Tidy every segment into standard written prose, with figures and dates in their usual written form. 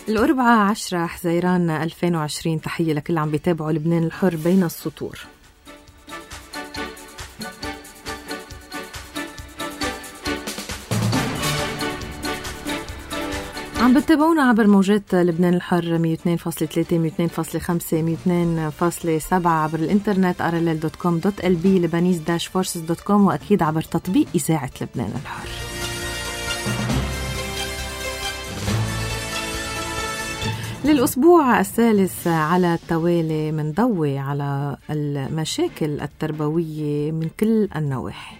الأربعاء 10 حزيران 2020. تحية لكل عم بيتابعوا لبنان الحر بين السطور. عم بتابعونا عبر موجات لبنان الحر 102.3 102.5 102.7 عبر الانترنت rll.com.lb lebanese-forces.com وأكيد عبر تطبيق إذاعة لبنان الحر. للأسبوع الثالث على التوالي منضوي على المشاكل التربوية من كل النواحي.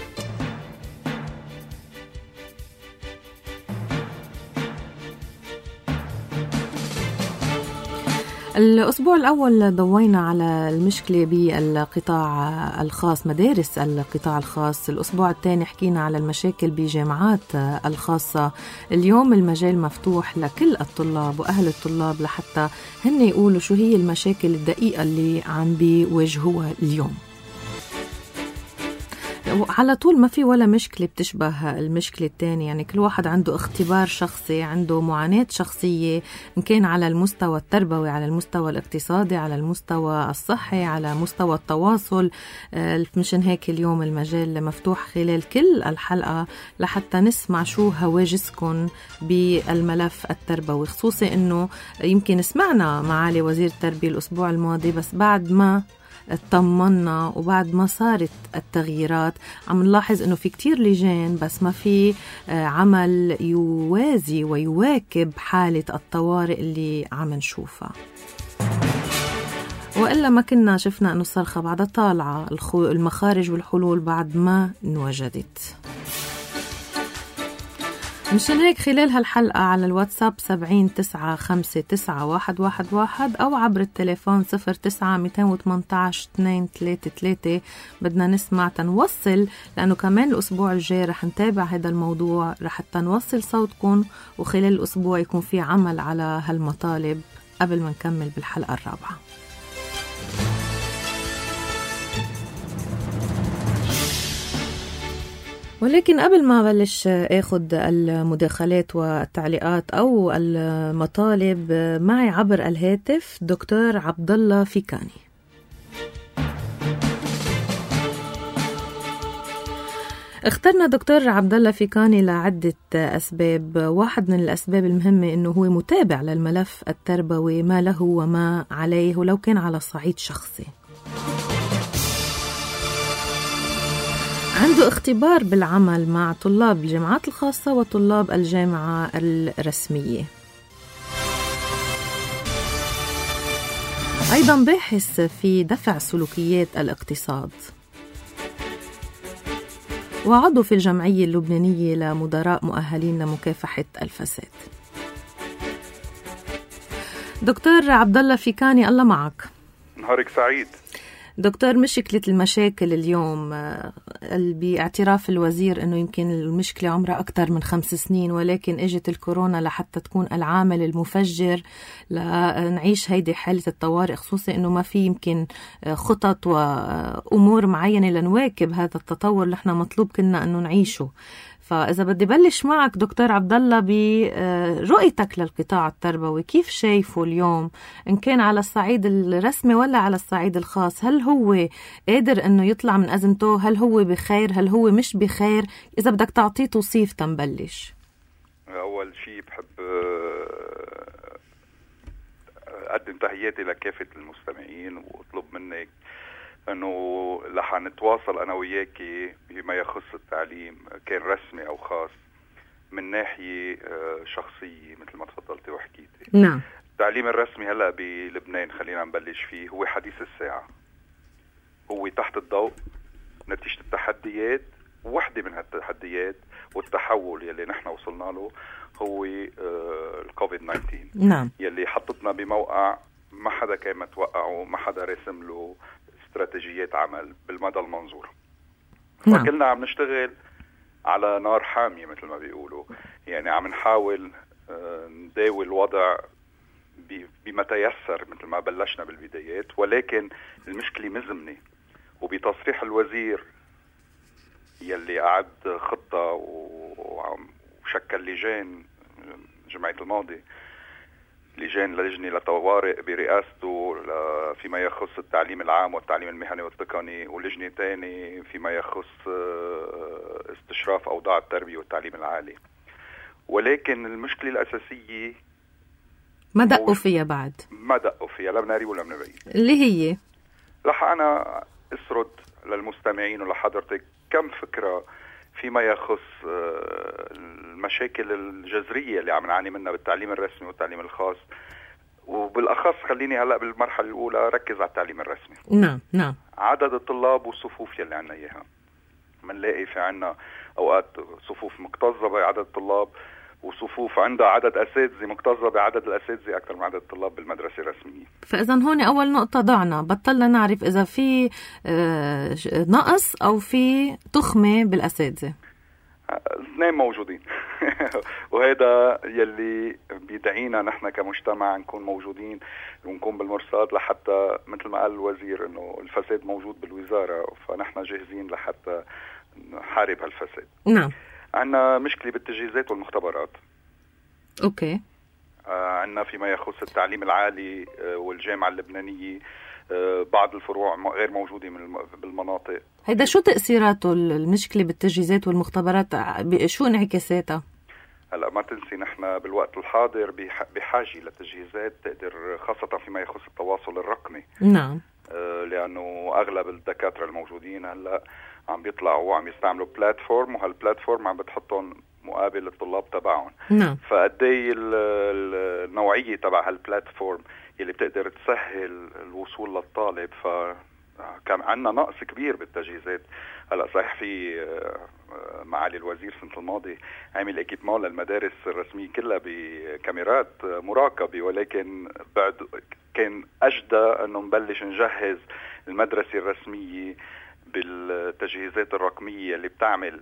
الأسبوع الأول ضوينا على المشكلة بالقطاع الخاص، مدارس القطاع الخاص. الأسبوع الثاني حكينا على المشاكل بجامعات الخاصة. اليوم المجال مفتوح لكل الطلاب وأهل الطلاب لحتى هن يقولوا شو هي المشاكل الدقيقة اللي عم بيواجهوها اليوم. على طول ما في ولا مشكلة بتشبه المشكلة الثانية، يعني كل واحد عنده اختبار شخصي، عنده معاناة شخصية، إن كان على المستوى التربوي، على المستوى الاقتصادي، على المستوى الصحي، على مستوى التواصل. مشان هيك اليوم المجال مفتوح خلال كل الحلقة لحتى نسمع شو هواجسكم بالملف التربوي، خصوصي إنه يمكن سمعنا معالي وزير التربية الأسبوع الماضي، بس بعد ما اطمنا وبعد ما صارت التغييرات عم نلاحظ انه في كتير لجان بس ما في عمل يوازي ويواكب حالة الطوارئ اللي عم نشوفها، وإلا ما كنا شفنا انه الصرخة بعد طالعة، المخارج والحلول بعد ما انوجدت. مشان هيك خلال هالحلقة على الواتساب 70-959-111 أو عبر التليفون 09-218-233 بدنا نسمع تنوصل، لأنه كمان الأسبوع الجاي رح نتابع هذا الموضوع، رح تنوصل صوتكم وخلال الأسبوع يكون في عمل على هالمطالب قبل ما نكمل بالحلقة الرابعة. ولكن قبل ما بلش اخذ المداخلات والتعليقات او المطالب، معي عبر الهاتف دكتور عبد الله فيكاني. اخترنا دكتور عبد الله فيكاني لعدة أسباب. واحد من الأسباب المهمة إنه هو متابع للملف التربوي ما له وما عليه ولو كان على صعيد شخصي. عنده اختبار بالعمل مع طلاب الجامعات الخاصة وطلاب الجامعة الرسمية. أيضا باحث في دفع سلوكيات الاقتصاد، وعضو في الجمعية اللبنانية لمدراء مؤهلين لمكافحة الفساد. دكتور عبد الله فيكاني، الله معك. نهارك سعيد. دكتور، مشكلة المشاكل اليوم باعتراف الوزير أنه يمكن المشكلة عمرها أكثر من 5 سنين، ولكن اجت الكورونا لحتى تكون العامل المفجر لنعيش هيدي حالة الطوارئ، خصوصي أنه ما في يمكن خطط وأمور معينة لنواكب هذا التطور اللي احنا مطلوب كنا أنه نعيشه. فإذا بدي بلش معك دكتور عبد الله برؤيتك للقطاع التربوي، كيف شايفه اليوم إن كان على الصعيد الرسمي ولا على الصعيد الخاص؟ هل هو قادر إنه يطلع من أزمته؟ هل هو بخير؟ هل هو مش بخير؟ إذا بدك تعطيه توصيف تنبلش. أول شيء بحب أقدم تحياتي لكافة المستمعين وأطلب منك انه رح نتواصل انا وياكي بما يخص التعليم كان رسمي او خاص من ناحية شخصية مثل ما تفضلتي وحكيتي. نعم. التعليم الرسمي هلأ بلبنان خلينا نبلش فيه هو حديث الساعة، هو تحت الضوء نتيجة التحديات. واحدة من هالتحديات والتحول يلي نحن وصلنا له هو الكوفيد 19. نعم. يلي حطتنا بموقع ما حدا كان متوقعه، ما حدا رسم له استراتيجيات عمل بالمدى المنظور. نعم. فكلنا عم نشتغل على نار حامية مثل ما بيقولوا، يعني عم نحاول نداوي الوضع بما تيسر مثل ما بلشنا بالبدايات، ولكن المشكلة مزمنة. وبتصريح الوزير يلي أعد خطة وشكل لجان جمعية الماضي لجنة لطوارئ برئاسته فيما يخص التعليم العام والتعليم المهني والتقني، ولجنة تاني فيما يخص استشراف أوضاع التربية والتعليم العالي. ولكن المشكلة الأساسية ما دقوا فيها بعد، ما دقوا فيها لا بناري ولا بنبعيد، اللي هي رح أنا أسرد للمستمعين ولحضرتك كم فكرة فيما يخص المشاكل الجذرية اللي عم نعاني منها بالتعليم الرسمي والتعليم الخاص، وبالأخص خليني هلأ بالمرحلة الأولى ركز على التعليم الرسمي. نعم. عدد الطلاب والصفوف يلي عنا إياها، منلاقي في عنا أوقات صفوف مكتظة بعدد الطلاب، وصفوف عندها عدد أساتذة مكتظة بعدد الأساتذة أكثر من عدد الطلاب بالمدرسة الرسمية. فإذا هون أول نقطة ضعنا، بطلنا نعرف إذا في نقص أو في تخمة بالأساتذة. الاثنين موجودين وهذا يلي بيدعينا نحن كمجتمع نكون موجودين ونكون بالمرصاد لحتى مثل ما قال الوزير انه الفساد موجود بالوزارة، فنحن جاهزين لحتى نحارب هالفساد. نعم. عندنا مشكلة بالتجهيزات والمختبرات. اوكي. عندنا فيما يخص التعليم العالي والجامعة اللبنانية بعض الفروع غير موجودة بالمناطق. هيدا شو تأثيراته المشكلة بالتجهيزات والمختبرات؟ شو انعكاساتها؟ هلا ما تنسي نحن بالوقت الحاضر بحاجة لتجهيزات تقدر خاصة فيما يخص التواصل الرقمي. نعم. لأنه أغلب الدكاترة الموجودين هلا عم بيطلعوا وعم يستعملوا بلاتفورم، وهالبلاتفورم عم بتحطهم مقابل الطلاب تبعهم. نعم. فقدي النوعية تبع هالبلاتفورم اللي بتقدر تسهل الوصول للطالب، فكان عندنا نقص كبير بالتجهيزات. هلا صحيح في معالي الوزير السنة الماضي عمل اكيبمون للمدارس الرسمية كلها بكاميرات مراقبة، ولكن بعد كان أجدى أنه نبلش نجهز المدرسة الرسمية بالتجهيزات الرقمية اللي بتعمل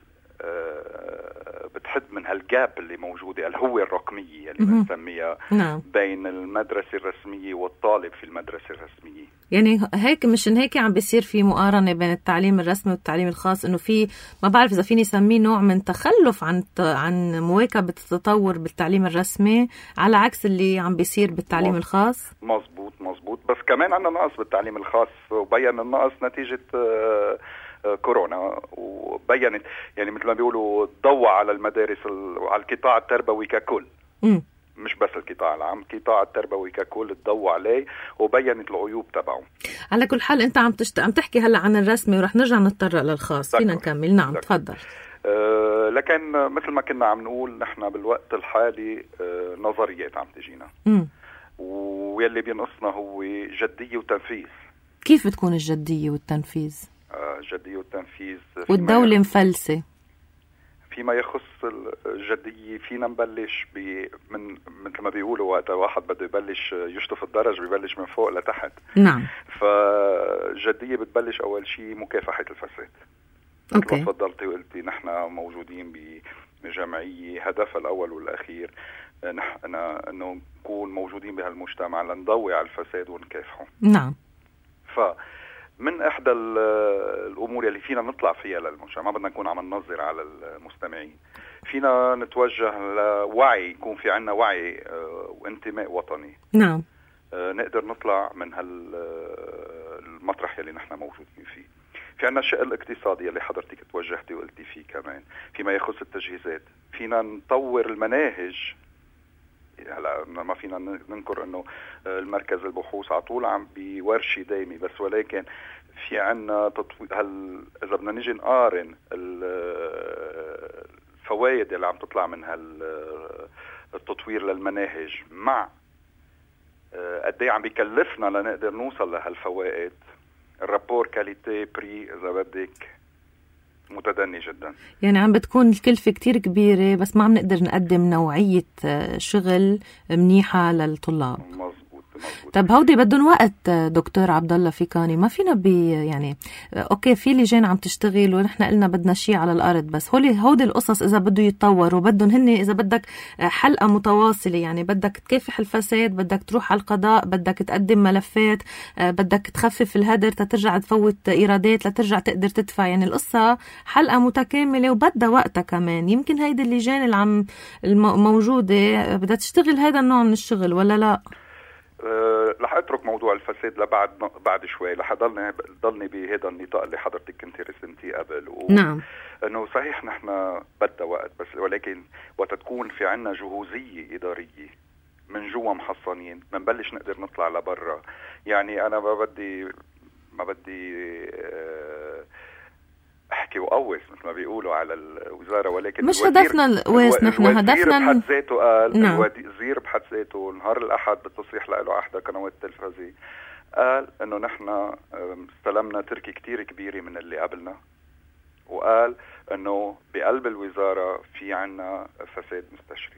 بتحد من هالجاب اللي موجودة الهوية الرقمية اللي بنسميها بين المدرسة الرسمية والطالب في المدرسة الرسمية. يعني هيك مشان هيك عم بيصير في مقارنة بين التعليم الرسمي والتعليم الخاص، انه في ما بعرف اذا فيني اسميه نوع من تخلف عن مواكبة التطور بالتعليم الرسمي على عكس اللي عم بيصير بالتعليم الخاص. مزبوط. بس كمان عندنا نقص بالتعليم الخاص، وبين النقص نتيجة كورونا، وبينت يعني مثل ما بيقولوا ضوء على المدارس على القطاع التربوي ككل. مش بس القطاع العام، القطاع التربوي ككل تضوى عليه وبينت العيوب تبعه. على كل حال انت عم تحكي هلا عن الرسمي ورح نرجع نتطرق للخاص. فينا نكمل. نعم تفضل. لكن مثل ما كنا عم نقول نحن بالوقت الحالي نظريات عم تجينا، ويلي بينقصنا هو جدية وتنفيذ. كيف بتكون الجدية والتنفيذ؟ الجدية والتنفيذ والدولة مفلسة. فيما يخص الجدية فينا نبلش من مثل ما بيقولوا وقت واحد بده يبلش يشطف الدرج بيبلش من فوق لتحت. نعم. فالجدية بتبلش أول شيء مكافحة الفساد. أوكي. مثل ما تفضلتي وقلتي نحن موجودين بجمعية هدفها الأول والأخير نحن أنه نكون موجودين بهالمجتمع لنضوي على الفساد ونكافحه. نعم. من إحدى الأمور اللي فينا نطلع فيها للمجتمع، ما بدنا نكون عم ننظر على المستمعين، فينا نتوجه لوعي، يكون في عنا وعي وانتماء وطني. نعم. نقدر نطلع من هالمطرح اللي نحن موجودين فيه. في عنا الشق الاقتصادي اللي حضرتك توجهتي وقلتي فيه كمان فيما يخص التجهيزات. فينا نطور المناهج. هلا ما فينا ننكر انه المركز البحوث على طول عم بورشي دايمي، بس ولكن في عنا اذا بدنا نيجي نقارن الفوائد اللي عم تطلع من التطوير للمناهج مع قد ايه عم بيكلفنا لنقدر نوصل لهالفوائد، الرابور كاليتي بري اذا بدك متدني جدا. يعني عم بتكون الكلفة كتير كبيرة بس ما عم نقدر نقدم نوعية شغل منيحة للطلاب. مزبوط. طب هودي بدهم وقت دكتور عبد الله فيكاني، ما فينا يعني اوكي في لجان عم تشتغل ونحن قلنا بدنا شيء على الارض، بس هودي القصص اذا بده يتطوروا بدهم هن اذا بدك حلقه متواصله، يعني بدك تكافح الفساد، بدك تروح على القضاء، بدك تقدم ملفات، بدك تخفف الهدر تترجع تفوت ايرادات لترجع تقدر تدفع، يعني القصه حلقه متكامله وبدها وقتها كمان. يمكن هيدي اللجان اللي عم الموجوده بدها تشتغل هذا النوع من الشغل ولا لا؟ رح اترك موضوع الفساد بعد شوي، رح ضلني بهذا النطاق اللي حضرتك كنت رسمتيه قبل. نعم، انه صحيح نحن بدنا وقت، بس ولكن وقت تكون في عنا جهوزيه اداريه من جوا محصنين منبلش نقدر نطلع لبرا. يعني انا ما بدي احكي وقوس مثل ما بيقولوا على الوزاره، ولكن مش هدفنا القواس، نحن هدفنا بحد ذاته قال نعم. الوزير بحد ذاته نهار الاحد بالتصريح له احدى قنوات التلفزيون قال انه نحن استلمنا تركي كتير كبيره من اللي قبلنا، وقال انه بقلب الوزاره في عنا فساد مستشري،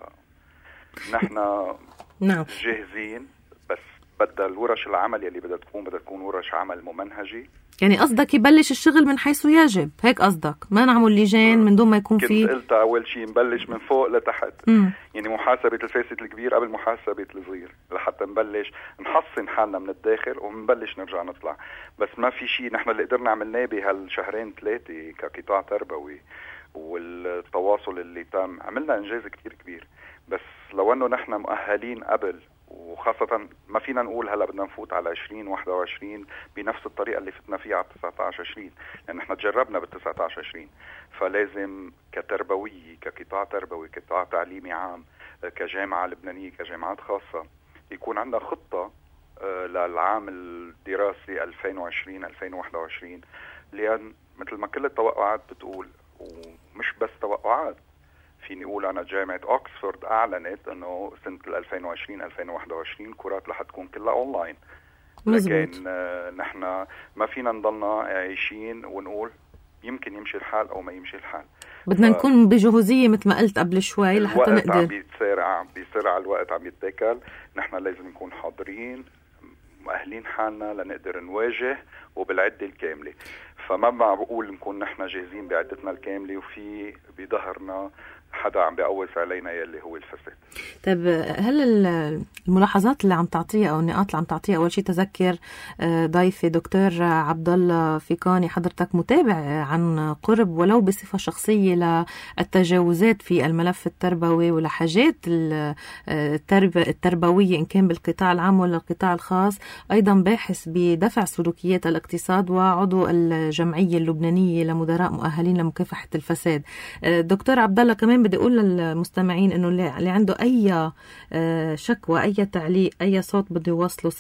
فنحن نعم جاهزين، بس بدها الورش العمل يلي بدها تكون ورش عمل ممنهجه. يعني قصدك يبلش الشغل من حيث يجب، هيك قصدك؟ ما نعمل لجان من دون ما يكون في، كنت قلت اول شيء نبلش من فوق لتحت. يعني محاسبة الفاسد الكبير قبل محاسبة الصغير، لحتى نبلش نحصن حالنا من الداخل ونبلش نرجع نطلع. بس ما في شيء نحن اللي قدرنا عملناه بهالشهرين 3 كقطاع تربوي والتواصل اللي تم، عملنا انجاز كتير كبير. بس لو انه نحن مؤهلين قبل، وخاصة ما فينا نقول هلا بدنا نفوت على 2021 بنفس الطريقة اللي فتنا فيها على 19-20، لأن نحن تجربنا بال19-20. فلازم كتربوية، كقطاع تربوي، كقطاع تعليمي عام، كجامعة لبنانية، كجامعات خاصة، يكون عندنا خطة للعام الدراسي 2020-2021. لأن مثل ما كل التوقعات بتقول، ومش بس توقعات، فيني أقول أنا جامعة أوكسفورد أعلنت أنه سنة 2020-2021 كورات رح تكون كلها أونلاين. لكن نحن ما فينا نضلنا عايشين ونقول يمكن يمشي الحال أو ما يمشي الحال. بدنا نكون بجهوزية مثل ما قلت قبل شوي لحتى نقدر. الوقت عم بيسرع الوقت عم يتاكل، نحن لازم نكون حاضرين مؤهلين حالنا لنقدر نواجه وبالعدة الكاملة. فما بقول نكون نحن جاهزين بعدتنا الكاملة وفي بظهرنا حدا عم بيقوس علينا يلي هو الفساد. طيب هل الملاحظات اللي عم تعطيها او النقاط اللي عم تعطيها، اول شيء تذكر ضيفي دكتور عبد الله فيكاني، حضرتك متابع عن قرب ولو بصفة شخصية للتجاوزات في الملف التربوي ولحاجات التربوية إن كان بالقطاع العام ولا القطاع الخاص، أيضا باحث بدفع سلوكيات الاقتصاد وعضو الجمعية اللبنانية لمدراء مؤهلين لمكافحة الفساد. دكتور عبد الله كمان بدي أقول للمستمعين إنه اللي عنده أي شكوى، أي تعليق، أي صوت بده يوصله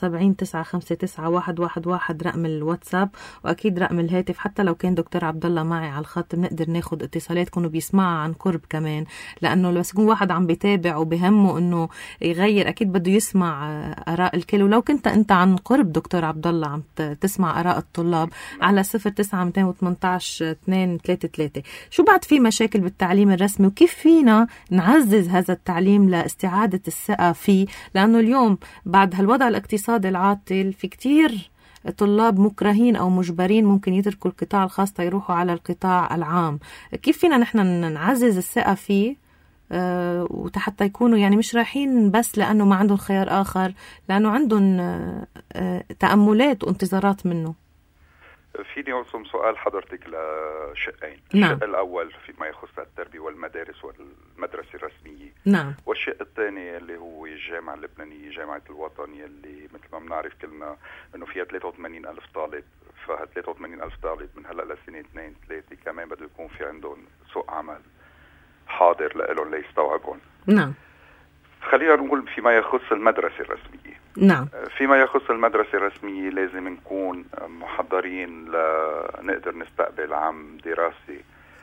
70-959-111 رقم الواتساب، وأكيد رقم الهاتف. حتى لو كان دكتور عبد الله معي على الخط بنقدر ناخد اتصالاتكم وبيسمعها عن قرب كمان، لأنه بس يكون واحد عم بيتابع وبهمه إنه يغير أكيد بده يسمع آراء الكل. ولو كنت أنت عن قرب دكتور عبد الله عم تسمع آراء الطلاب على 09-218-233. شو بعد في مشاكل بالتعليم الرسمي وكيف فينا نعزز هذا التعليم لاستعادة الثقة فيه؟ لأنه اليوم بعد هالوضع الاقتصادي العاطل في كتير طلاب مكرهين أو مجبرين ممكن يتركوا القطاع الخاص يروحوا على القطاع العام. كيف فينا نحن نعزز الثقة فيه وحتى يكونوا يعني مش رايحين بس لأنه ما عندهم خيار آخر، لأنه عندهم تأملات وانتظارات منه؟ فيني أوصم سؤال حضرتك لشقين. نعم. الشق الأول فيما يخص التربية والمدارس والمدرسة الرسمية. نعم. والشق الثاني اللي هو الجامعة اللبنانية، جامعة الوطن، يلي مثل ما بنعرف كلنا إنه فيها 83,000 طالب. فها 83,000 طالب من هلأ لسنة 2-3 كمان بده يكون في عندهم سوق عمل حاضر لهم ليستوعبهم. نعم. خلينا نقول فيما يخص المدرسة الرسمية. نعم. فيما يخص المدرسة الرسمية لازم نكون محضرين لنقدر نستقبل عام دراسي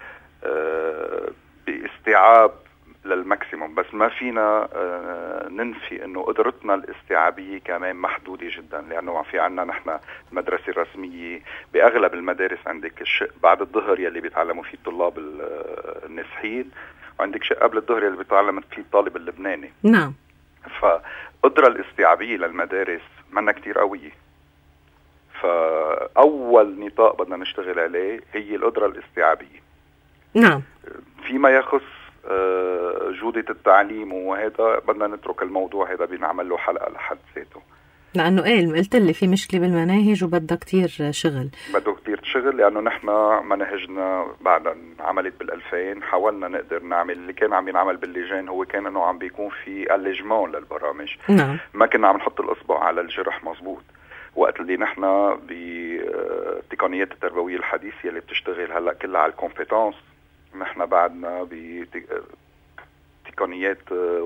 باستيعاب للماكسيموم، بس ما فينا ننفي انه قدرتنا الاستيعابية كمان محدودة جدا، لانه في عنا نحن المدرسة الرسمية باغلب المدارس عندك الشق بعد الظهر يلي بيتعلموا فيه الطلاب النازحين، وعندك شق قبل الظهر يلي بيتعلم فيه الطالب اللبناني. نعم. القدرة الاستيعابية للمدارس منا كتير قوية. فأول نطاق بدنا نشتغل عليه هي القدرة الاستيعابية. نعم. فيما يخص جودة التعليم وهذا بدنا نترك الموضوع هذا بنعمل له حلقة لحد ذاته، لأنه قلت لي في مشكلة بالمناهج وبدها كتير شغل. بده كتير شغل، لأنه نحن مناهجنا بعد عملت بال2000 حاولنا نقدر نعمل اللي كان عم ينعمل باللجان، هو كان انه عم بيكون في اللجمان للبرامج. نعم. ما كنا عم نحط الإصبع على الجرح مزبوط. وقت اللي نحن بالتقنيات التربوية الحديثة اللي بتشتغل هلأ كلها على الكومبيتنس، نحن بعدنا بتقنيات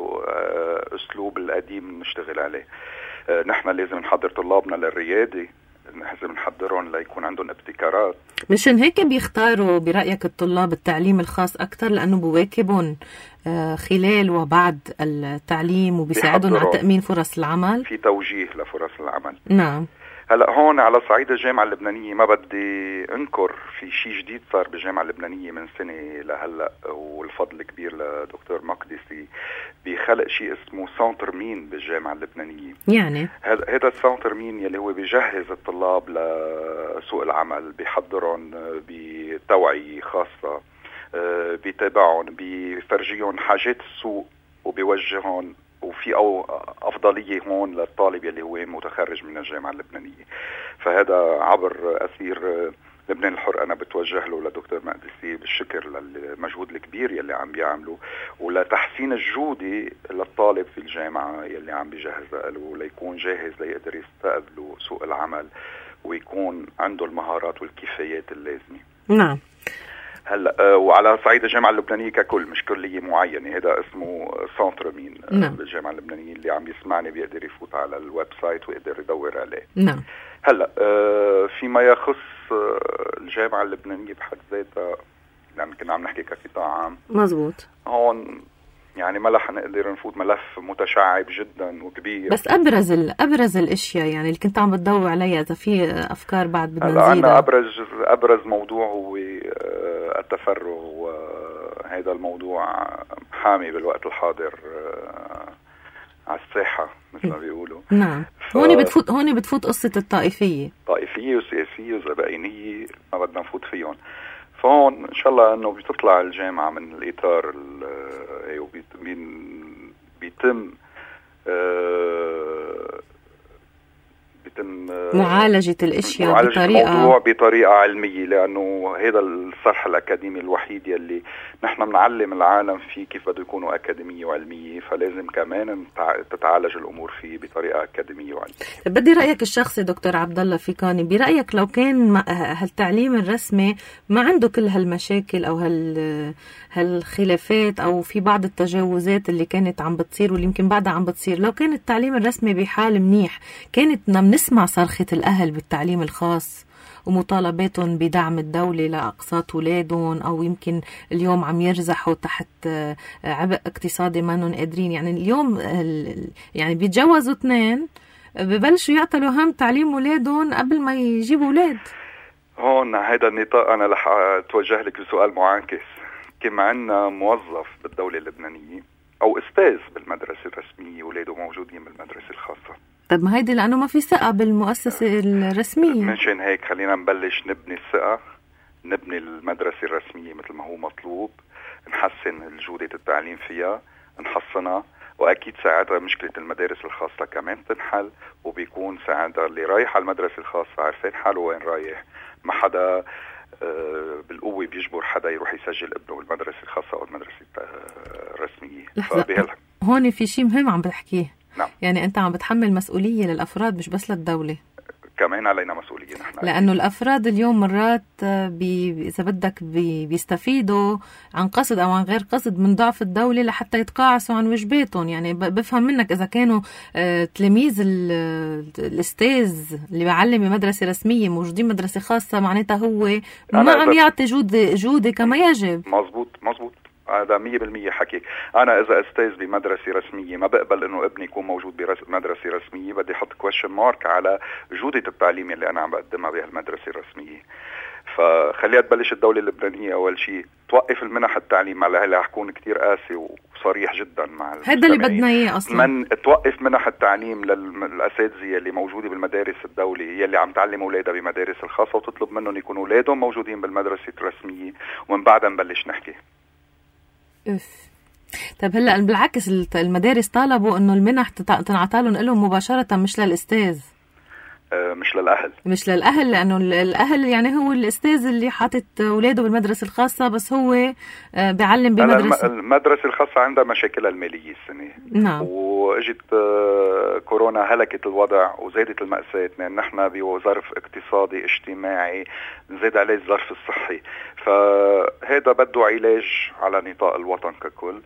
أسلوب القديم نشتغل عليه. نحن لازم نحضر طلابنا للريادة، لازم نحضرهم ليكون عندهم ابتكارات. مشان هيك بيختاروا برأيك الطلاب التعليم الخاص أكتر، لأنه بواكبهم خلال وبعد التعليم وبيساعدهم على تأمين فرص العمل، في توجيه لفرص العمل. نعم. هلا هون على صعيد الجامعة اللبنانية ما بدي انكر في شيء جديد صار بالجامعة اللبنانية من سنة لهلا، والفضل كبير لدكتور مقدسي بخلق شيء اسمه سنتر مين بالجامعة اللبنانية. يعني هذا السنتر مين يلي هو بيجهز الطلاب لسوق العمل، بيحضرهم بتوعية خاصة، بيتابعهم، بيفرجيهم حاجات السوق وبيوجههم، وفي أفضلية هون للطالب يلي هو متخرج من الجامعة اللبنانية. فهذا عبر أثير لبنان الحر أنا بتوجه له لدكتور مقدسي بالشكر للمجهود الكبير يلي عم بيعمله، ولتحسين الجودة للطالب في الجامعة يلي عم بيجهز له ليكون جاهز ليقدر يستقبله سوق العمل ويكون عنده المهارات والكفايات اللازمة. نعم. هلا وعلى صعيد الجامعة اللبنانية ككل، مش كلية معينة، هذا اسمه سنتر مين. نعم. بالجامعة اللبنانية اللي عم يسمعني بيقدر يفوت على الويب سايت ويقدر يدور عليه. نعم. هلا فيما يخص الجامعة اللبنانية بحد ذاتها، لأن كنا عم نحكي كقطاع عام. مزبوط. هون يعني ما رح نقدر نفوت، ملف متشعب جدا وكبير. بس أبرز الأشياء يعني اللي كنت عم بتدور عليها، إذا في أفكار بعد بدنا نزيدها. عندنا أبرز موضوع هو التفرغ، وهذا الموضوع حامي بالوقت الحاضر على الساحة مثل ما بيقولوا. نعم. هون بتفوت قصة الطائفية وسياسية وزبائنية، ما بدنا نفوت فيهم. فهون إن شاء الله إنه بتطلع الجامعة من الإطار بيتم معالجة الاشياء بطريقة علمية، لانه هذا الصرح الاكاديمي الوحيد يلي نحن بنعلم العالم فيه كيف بده يكونوا اكاديمية وعلمية، فلازم كمان تتعالج الامور فيه بطريقة اكاديمية وعلمية. بدي رأيك الشخصي دكتور عبد الله فيكاني، برأيك لو كان هالتعليم الرسمي ما عنده كل هالمشاكل او هالخلافات او في بعض التجاوزات اللي كانت عم بتصير واللي يمكن بعدها عم بتصير، لو كان التعليم الرسمي بحال منيح، كانت بنسمع صرخة الأهل بالتعليم الخاص ومطالباتهم بدعم الدولة لأقساط أولادهم، أو يمكن اليوم عم يرزحوا تحت عبء اقتصادي ما نن قادرين. يعني اليوم يعني بيتجوزوا 2 ببلشوا يعطلوا هم تعليم أولادهم قبل ما يجيبوا أولاد. هون هذا النطاق أنا رح أتوجه لك بسؤال معاكس. كما عندنا موظف بالدولة اللبنانية أو أستاذ بالمدرسة الرسمية أولاده موجودين بالمدرسة الخاصة. طب ما هيدي لأنه ما في ثقة بالمؤسسة الرسمية. منشان هيك خلينا نبلش نبني الثقة، نبني المدرسة الرسمية مثل ما هو مطلوب، نحسن جودة التعليم فيها، نحسنها، وأكيد ساعتها مشكلة المدارس الخاصة كمان تنحل، وبيكون ساعتها اللي رايح على المدرسة الخاصة عارفين حاله وين رايح. ما حدا بالقوة بيجبر حدا يروح يسجل ابنه بالمدرسة الخاصة أو المدرسة الرسمية. هون في شيء مهم عم بحكيه. نعم. يعني أنت عم بتحمل مسؤولية للأفراد مش بس للدولة. كمان علينا مسؤولية نحن، لأنه الأفراد اليوم مرات إذا بدك بيستفيدوا عن قصد أو عن غير قصد من ضعف الدولة لحتى يتقاعسوا عن واجباتهم. يعني بفهم منك إذا كانوا تلاميذ الأستاذ اللي بيعلم بمدرسة رسمية موجودين مدرسة خاصة، معناتها هو ما عم يعطي جودة كما يجب. مزبوط هذا 100% حكي. أنا إذا أستاذ بمدرسة رسمية ما بقبل إنه ابني يكون موجود بمدرسة رسمية، بدي أحط question mark على جودة التعليم اللي أنا عم بقدمها بهالمدرسة الرسمية. فخليها تبلش الدولة اللبنانية أول شيء توقف المنح التعليم. هلا رح اكون كتير قاسي وصريح جدا مع هذا اللي بدنا اياه اصلا. توقف منح التعليم للاساتذه اللي موجوده بالمدارس الدوليه يلي عم تعلم اولادها بمدارس الخاصه، وتطلب منهم يكونوا اولادهم موجودين بالمدرسه الرسميه، ومن بعدها نبلش نحكي. طيب هلا بالعكس المدارس طالبوا انه المنح تنعطى لهم مباشره، مش للاستاذ، مش للأهل، لأنه الأهل يعني هو الأستاذ اللي حاطط أولاده بالمدرسة الخاصة، بس هو بيعلم بمدرسة. المدرسة الخاصة عندها مشاكلها المالية السنة. نعم. وإجت كورونا هلكت الوضع وزادت المأساة، لأن نحن بظرف اقتصادي اجتماعي زاد عليه الظرف الصحي، فهذا بده علاج على نطاق الوطن ككل.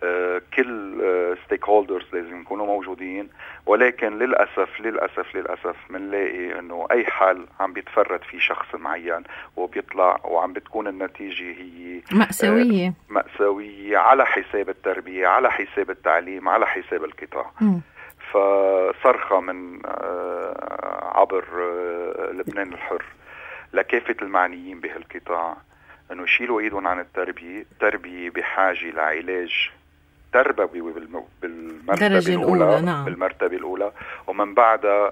كل ستيك هولدرز لازم يكونوا موجودين، ولكن للأسف منلاقي انه اي حال عم بيتفرد فيه شخص معين وبيطلع، وعم بتكون النتيجة هي مأساوية على حساب التربية، على حساب التعليم، على حساب القطاع. فصرخة من عبر لبنان الحر لكافة المعنيين بهالقطاع انه يشيلوا ايدهم عن التربية. التربية بحاجة لعلاج تربوي بالمرتبة الأولى. نعم. بالمرتبة الأولى، ومن بعدها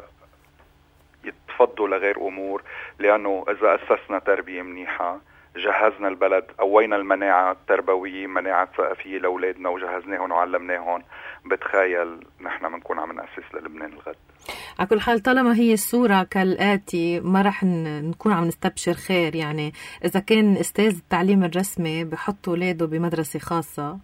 يتفضوا لغير أمور، لأنه إذا أسسنا تربية منيحة جهزنا البلد، قوينا المناعة التربوية، مناعة ثقافية لأولادنا، وجهزناهم وعلمناهم، بتخيل نحن بنكون عم نأسس للبنان الغد. على كل حال طالما هي الصورة كالآتي ما رح نكون عم نستبشر خير. يعني إذا كان أستاذ التعليم الرسمي بحط ولاده بمدرسة خاصة،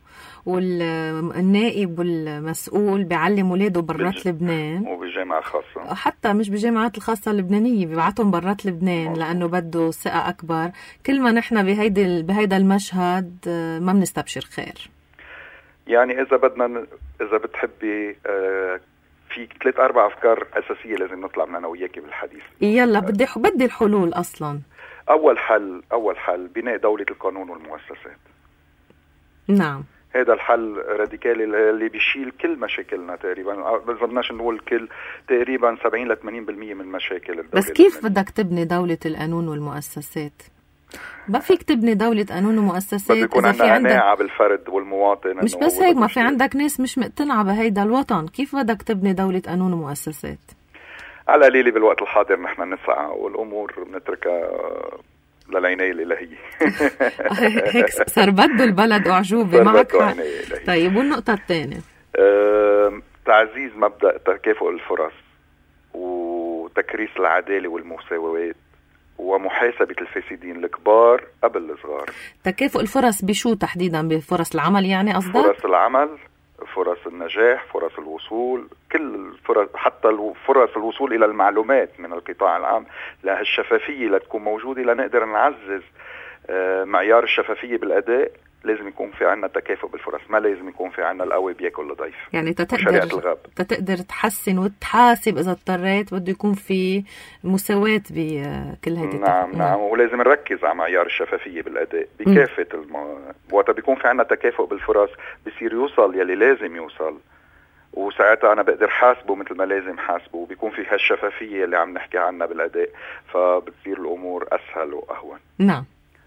والنائب والمسؤول بيعلم ولاده برات لبنان وبالجامعة الخاصة، حتى مش بالجامعات الخاصة اللبنانية بيبعتهم برات لبنان لأنه بده ثقة أكبر، كل ما نحن بهيدا المشهد ما بنستبشر خير. يعني إذا بتحبي في 3-4 أفكار أساسية لازم نطلع من أنا وياكي بالحديث. يلا بدي الحلول أصلا. أول حل بناء دولة القانون والمؤسسات. نعم. هذا الحل راديكالي اللي بيشيل كل مشاكلنا تقريبا، ما بدناش نقول كل، تقريبا 70-80% من مشاكل الدولة. بس كيف بدك تبني دولة القانون والمؤسسات؟ ما فيك تبني دولة قانون ومؤسسات إذا في عندك قناعة بالفرد والمواطن. مش بس هيك، ما في عندك ناس مش مقتنعة بهيدا الوطن، كيف بدك تبني دولة قانون ومؤسسات؟ على قليلة بالوقت الحاضر نحن نسعى والأمور بنتركها للعناية الإلهية. هيك صار بده البلد أعجوبة معك. طيب والنقطة الثانية تعزيز مبدأ تكافؤ الفرص وتكريس العدالة والمساواة ومحاسبة الفاسدين الكبار قبل الصغار. تكافؤ الفرص بشو تحديدا؟ بفرص العمل يعني قصدك؟ فرص العمل، فرص النجاح، فرص الوصول، كل الفرص، حتى فرص الوصول إلى المعلومات من القطاع العام. الشفافية لتكون موجودة لنقدر نعزز معيار الشفافية بالأداء. لازم يكون في عنا تكافؤ بالفرص، ما لازم يكون في عنا القوي بياكل الضعيف. يعني تقدر تحسن وتحاسب إذا اضطريت، بده يكون في مساواة بكل هيدا. نعم. ولازم نركز على معيار الشفافية بالأداء بكافة وقت بيكون في عنا تكافؤ بالفرص بيصير يوصل يلي لازم يوصل، وساعتها أنا بقدر حاسبه مثل ما لازم حاسبه، وبيكون في هالشفافية اللي عم نحكي عنها بالأداء، فبتصير الأمور أسهل وأهون. نعم.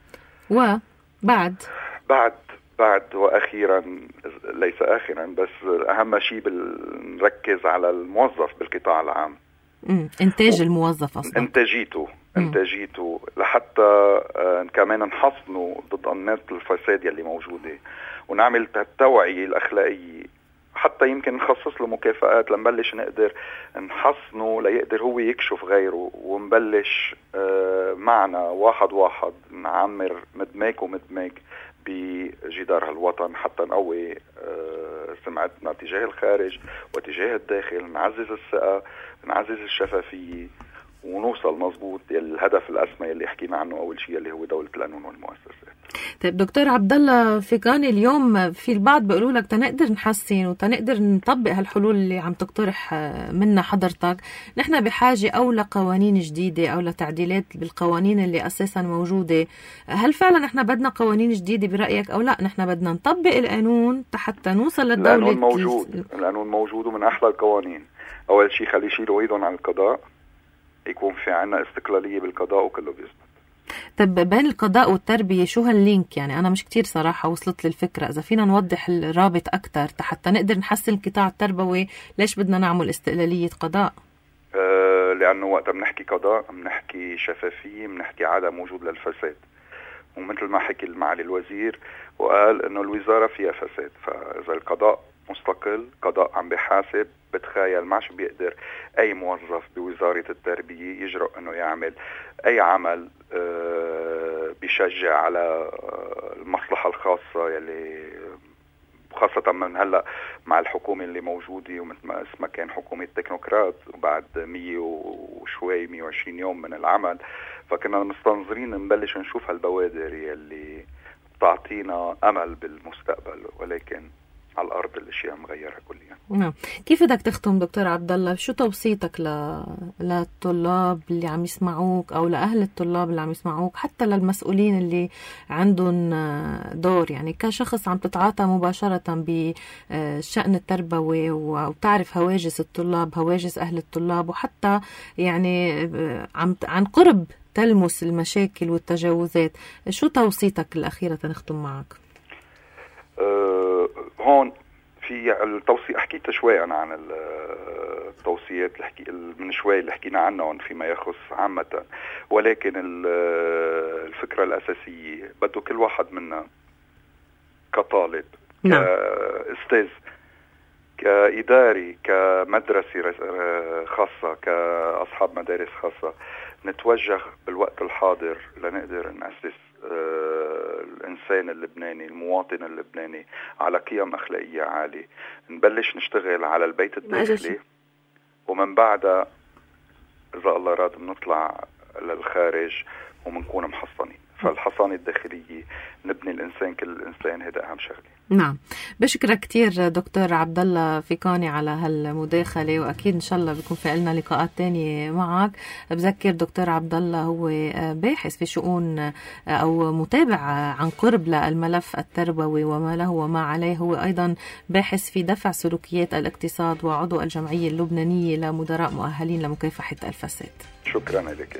بعد وأخيرا ليس آخرا بس أهم شيء نركز على الموظف بالقطاع العام. إنتاج الموظف أصلا، إنتاجيته لحتى كمان نحصنه ضد أنماط الفساد يلي موجودة، ونعمل التوعية الأخلاقية، حتى يمكن نخصص له مكافآت لنبلش نقدر نحصنه ليقدر هو يكشف غيره، ونبلش معنا واحد نعمر مدماج بجدار هالوطن حتى نقوي سمعتنا تجاه الخارج وتجاه الداخل، نعزز الثقة، نعزز الشفافية، ونوصل مظبوط الهدف الأسمى اللي حكينا عنه أول شيء اللي هو دولة القانون والمؤسسات. طيب دكتور عبد الله فيقاني، اليوم في البعض بيقولوا لك تنقدر نحسن وتنقدر نطبق هالحلول اللي عم تقترح منا حضرتك، نحن بحاجة أو لقوانين جديدة أو لتعديلات بالقوانين اللي أساسا موجودة. هل فعلا نحن بدنا قوانين جديدة برأيك أو لا نحن بدنا نطبق القانون حتى نوصل للدولة؟ القانون موجود ومن أحلى القوانين. أول شيء خلي يشيلوا إيدهم عن القضاء، يكون في عنا استقلالية بالقضاء وكله بيثبت. طب بين القضاء والتربية شو هاللينك؟ يعني أنا مش كتير صراحة وصلت للفكرة. إذا فينا نوضح الرابط أكتر حتى نقدر نحسن القطاع التربوي، ليش بدنا نعمل استقلالية قضاء؟ لأنه وقت بنحكي قضاء بنحكي شفافية، بنحكي عدم وجود للفساد، ومثل ما حكي معالي الوزير وقال إنه الوزارة فيها فساد. فإذا القضاء مستقل، قضاء عم بحاسب، بتخيل ما شو بيقدر أي موظف بوزارة التربية يجرؤ إنه يعمل أي عمل بيشجع على المصلحة الخاصة، يلي خاصة من هلأ مع الحكومة اللي موجودة ومثل ما اسمها كان حكومة تكنوقراط، وبعد 100 وشوي 120 يوم من العمل، فكنا مستنظرين نبلش نشوف هالبوادر يلي بتعطينا أمل بالمستقبل، ولكن على الأرض الأشياء مغيرة كليا. نعم. كيف بدك تختم دكتور عبد الله؟ شو توصيتك للطلاب اللي عم يسمعوك أو لأهل الطلاب اللي عم يسمعوك، حتى للمسؤولين اللي عندهم دور، يعني كشخص عم تتعاطى مباشرة بالشأن التربوي وبتعرف هواجس الطلاب، هواجس أهل الطلاب، وحتى يعني عن قرب تلمس المشاكل والتجاوزات، شو توصيتك الأخيرة نختم معك؟ هون في التوصية حكيت شوي أنا عن التوصيات من شوي اللي حكينا عنهم فيما يخص عامة، ولكن الفكرة الأساسية بده كل واحد منا كطالب، كأستاذ، كإداري، كمدرسة خاصة، كأصحاب مدارس خاصة، نتوجه بالوقت الحاضر لنقدر نأسس الإنسان اللبناني، المواطن اللبناني على قيم أخلاقية عالية. نبلش نشتغل على البيت الداخلي، ومن بعدها إذا الله راد بنطلع للخارج ومنكون محصنين. فالحصانة الداخلية نبني الإنسان، كل الإنسان، هذا أهم شغلة. نعم. بشكرك كتير دكتور عبد الله فيقاني على هالمداخلة، وأكيد إن شاء الله بيكون في لنا لقاءات تانية معك. بذكر دكتور عبد الله هو باحث في شؤون أو متابع عن قرب للملف التربوي وما له وما عليه. هو أيضا باحث في دفع سلوكيات الاقتصاد وعضو الجمعية اللبنانية لمدراء مؤهلين لمكافحة الفساد. شكرا لك.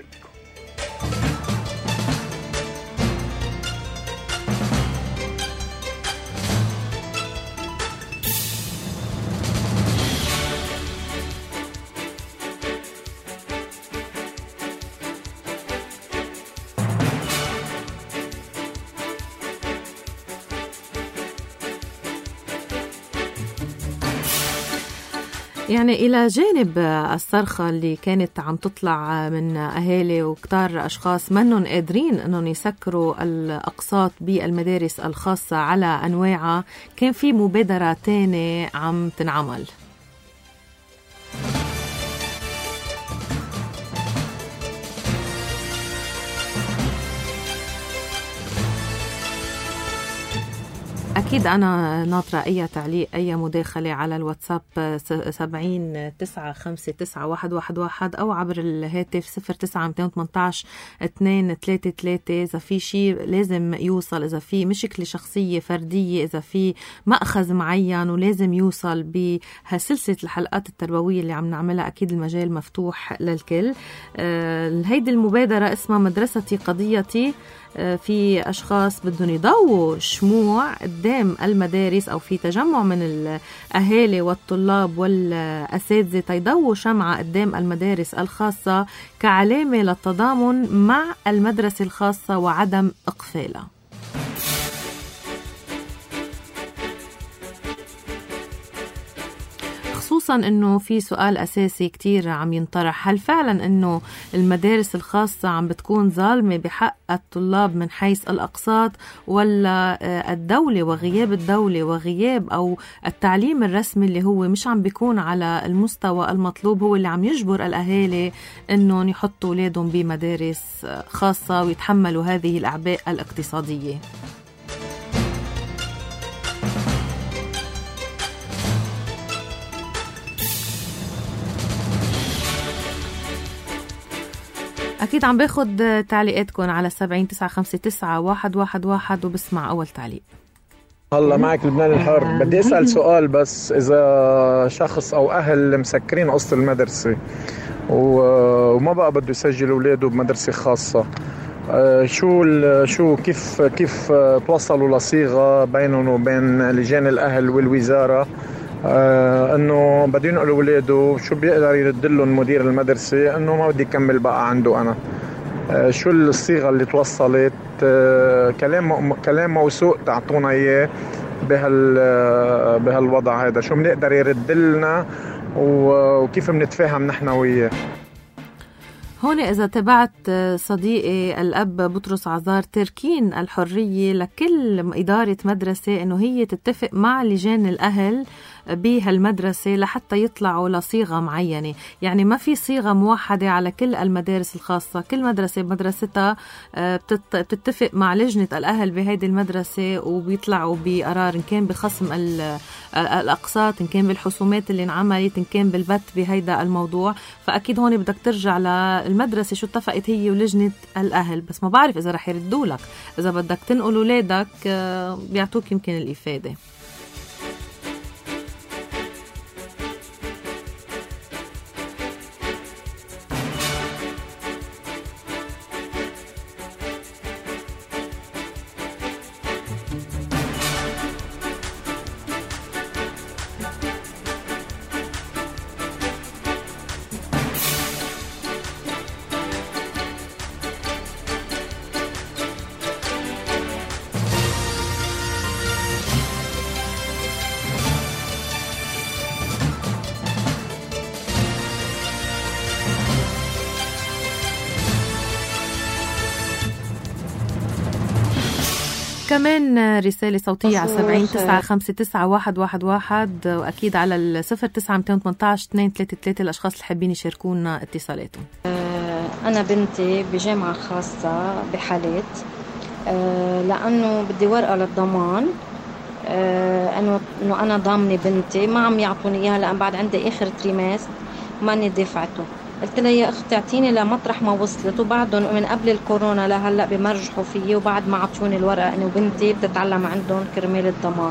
يعني إلى جانب الصرخة اللي كانت عم تطلع من أهالي وكتار أشخاص منهم قادرين أنهم يسكروا الأقساط بالمدارس الخاصة على أنواعها، كان في مبادرة تانية عم تنعمل. أكيد أنا ناطرة أي تعليق، أي مداخلة على الواتساب 70-959-111 أو عبر الهاتف 09-218-233. إذا في شيء لازم يوصل، إذا في مشكلة شخصية فردية، إذا في مأخذ معين ولازم يوصل بهالسلسلة الحلقات التربوية اللي عم نعملها، أكيد المجال مفتوح للكل. هيدي المبادرة اسمها مدرستي قضيتي. في أشخاص بدهم يضووا شموع قدام المدارس أو في تجمع من الأهالي والطلاب والأساتذة تيضووا شمعة قدام المدارس الخاصة كعلامة للتضامن مع المدرسة الخاصة وعدم إقفالها. خصوصا انه في سؤال اساسي كتير عم ينطرح، هل فعلا انه المدارس الخاصة عم بتكون ظالمة بحق الطلاب من حيث الاقساط، ولا الدولة وغياب الدولة وغياب او التعليم الرسمي اللي هو مش عم بيكون على المستوى المطلوب هو اللي عم يجبر الاهالي انهم يحطوا اولادهم بمدارس خاصة ويتحملوا هذه الاعباء الاقتصادية؟ أكيد عم باخد تعليقاتكم على 70-959-111 وبسمع أول تعليق. هلا معك لبنان الحر. بدي أسأل سؤال بس، إذا شخص أو أهل مسكرين قسط المدرسة وما بقى بده يسجل أولاده بمدرسة خاصة، شو كيف توصلوا لصيغة بينهم وبين لجان الأهل والوزارة انه بده ينقل اولاده، شو بيقدر يرد لهم مدير المدرسة انه ما بدي كمل بقى عنده انا؟ شو الصيغة اللي توصلت؟ كلام موثوق تعطونا اياه بهالوضع هذا، شو بنقدر يرد لنا وكيف بنتفاهم نحن وياه. هون إذا تبعت صديقي الأب بطرس عزار، تركين الحرية لكل إدارة مدرسة إنه هي تتفق مع لجان الأهل بهالمدرسة لحتى يطلعوا لصيغة معينة. يعني ما في صيغة موحدة على كل المدارس الخاصة، كل مدرسة بمدرستها بتتفق مع لجنة الأهل بهيدي المدرسة وبيطلعوا بقرار، إن كان بخصم الأقساط، إن كان بالحسومات اللي انعملت، إن كان بالبت بهيدا الموضوع. فأكيد هون بدك ترجع للمدرسة شو اتفقت هي ولجنة الأهل. بس ما بعرف إذا رح يردوا لك، إذا بدك تنقل ولادك بيعطوك يمكن الإفادة. كمان رسالة صوتية على 70-959-111 وأكيد على 09-218-233 الأشخاص اللي حابين يشاركونا اتصالاتهم. أنا بنتي بجامعة خاصة بحالات، لأنه بدي ورقة للضمان، أنه أنا ضامنة بنتي، ما عم يعطوني إياها لأن بعد عندي آخر تريماس ماني دفعته. قلت لها يا أختي اعطيني لمطرح ما وصلت، وبعدهم من قبل الكورونا لهلا بمرجحوا فيي، وبعد ما عطوني الورقة إنه بنتي بتتعلم عندهم كرمال الضمان.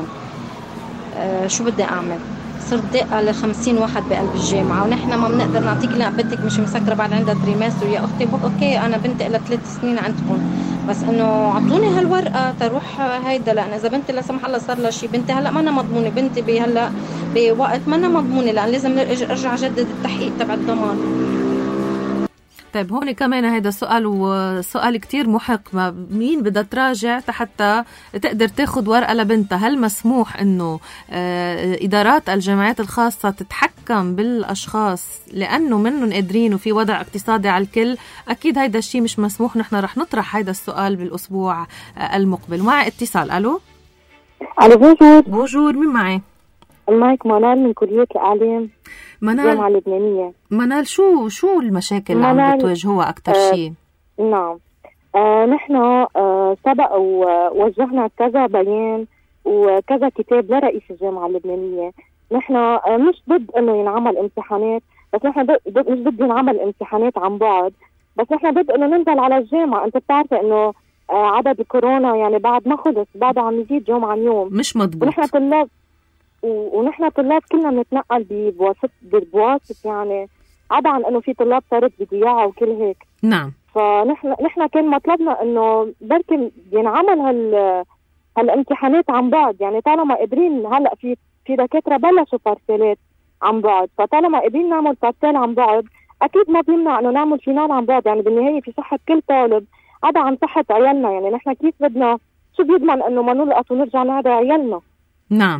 شو بدي أعمل؟ صرت دقة ل50 واحد بقلب الجامعة، ونحن ما بنقدر نعطيك لأ بنتك مش مسكرة بعد عندها تريمستر. يا أختي أوكي أنا بنتي إلها 3 سنين عندكم، بس إنه عطوني هالورقة تروح هيدا، لأن إذا بنتي لا سمح الله صار لها شيء، بنتي هلا ما أنا مضمونة، بنتي بهلا بوقت ما أنا مضمونة، لأن لازم أرجع أجدد التحقيق تبع الضمان. طيب هون كمان هيدا السؤال وسؤال كتير محق، مين بدها تراجع حتى تقدر تاخد ورقة لبنتها؟ هل مسموح انه ادارات الجامعات الخاصة تتحكم بالاشخاص لانه منهم قادرين وفي وضع اقتصادي على الكل؟ اكيد هيدا الشيء مش مسموح. نحن رح نطرح هيدا السؤال بالاسبوع المقبل. مع اتصال. الو بونجور، مين معي؟ معك منال من كلية الإعلام الجامعة اللبنانية. منال، شو المشاكل اللي عم بتواجهوها أكتر شيء؟ نعم، نحن سبق ووجهنا كذا بيان وكذا كتاب لرئيس الجامعة اللبنانية. نحن مش ضد إنه ينعمل امتحانات، بس نحن مش ضد ينعمل امتحانات عن بعد، بس نحن ضد إنه ننزل على الجامعة. أنت بتعرف إنه عدد الكورونا يعني بعد ما خلص، بعد عم يزيد يوم عن يوم، مش مضبوط. ونحن طلاب كلنا بنتنقل بواسط يعني، عدا عن انه في طلاب صارت بضياعة وكل هيك. نعم. فنحن كان مطلبنا انه بركي ينعمل هالامتحانات عن بعد، يعني طالما قادرين هلا في دكاترة بلشوا بارسالات عن بعد، فطالما قادرين نعمل بارسال عن بعد اكيد ما بيمنع انه نعمل فينال عن بعد. يعني بالنهاية في صحة كل طالب، عدا عن صحة عيالنا. يعني نحن كيف بدنا، شو بيضمن انه ما نلقط ونرجع نهدى عيالنا؟ نعم.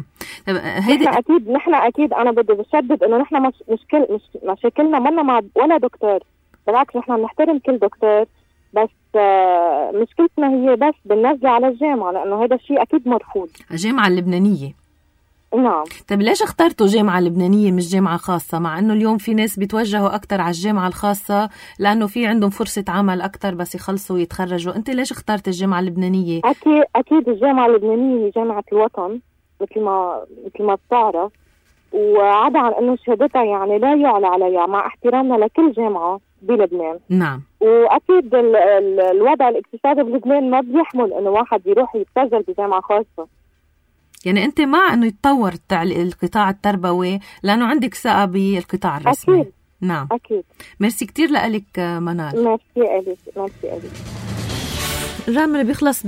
نحن اكيد انا بدي بشدد انه نحن مش مشاكلنا منا مع ولا دكتور، بالعكس نحن بنحترم كل دكتور، بس مشكلتنا هي بس بالنزله على الجامعه، لانه هذا الشيء اكيد مرفوض. الجامعه اللبنانيه. نعم. طيب ليش اخترتوا جامعه لبنانيه مش جامعه خاصه، مع انه اليوم في ناس بيتوجهوا اكثر على الجامعه الخاصه لانه في عندهم فرصه عمل اكثر بس يخلصوا ويتخرجوا؟ انت ليش اخترت الجامعه اللبنانيه؟ اكيد الجامعه اللبنانيه هي جامعه الوطن مثل ما بتعرف، وعدا عن انه شهادتها يعني لا يعلى عليها، مع احترامنا لكل جامعه بلبنان. نعم. واكيد الوضع الاقتصادي بلبنان ما بيحمل انه واحد يروح يتسجل بجامعه خاصه. يعني انت مع انه يتطور القطاع التربوي لانه عندك ثقه بالقطاع الرسمي؟ اكيد. نعم اكيد. ميرسي كتير لك منال. ميرسي الك. الرقم اللي بيخلص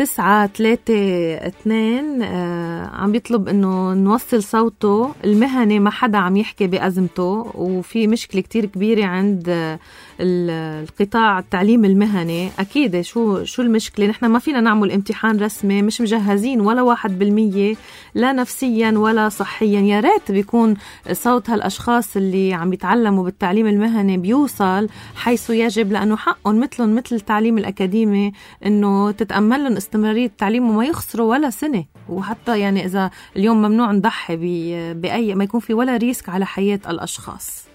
ب932 عم بيطلب انه نوصل صوته المهني، ما حدا عم يحكي بأزمته، وفي مشكلة كتير كبيرة عند القطاع التعليم المهني. أكيد شو المشكلة؟ نحن ما فينا نعمل امتحان رسمي، مش مجهزين ولا 1% لا نفسيا ولا صحيا. يا ريت بيكون صوت هالأشخاص اللي عم يتعلموا بالتعليم المهني بيوصل حيث يجب، لأنه حقهم مثلهم مثل التعليم الأكاديمي إنه تتأمل لهم استمرارية التعليم وما يخسروا ولا سنة. وحتى يعني إذا اليوم ممنوع نضحي بأي ما يكون في ولا ريسك على حياة الأشخاص.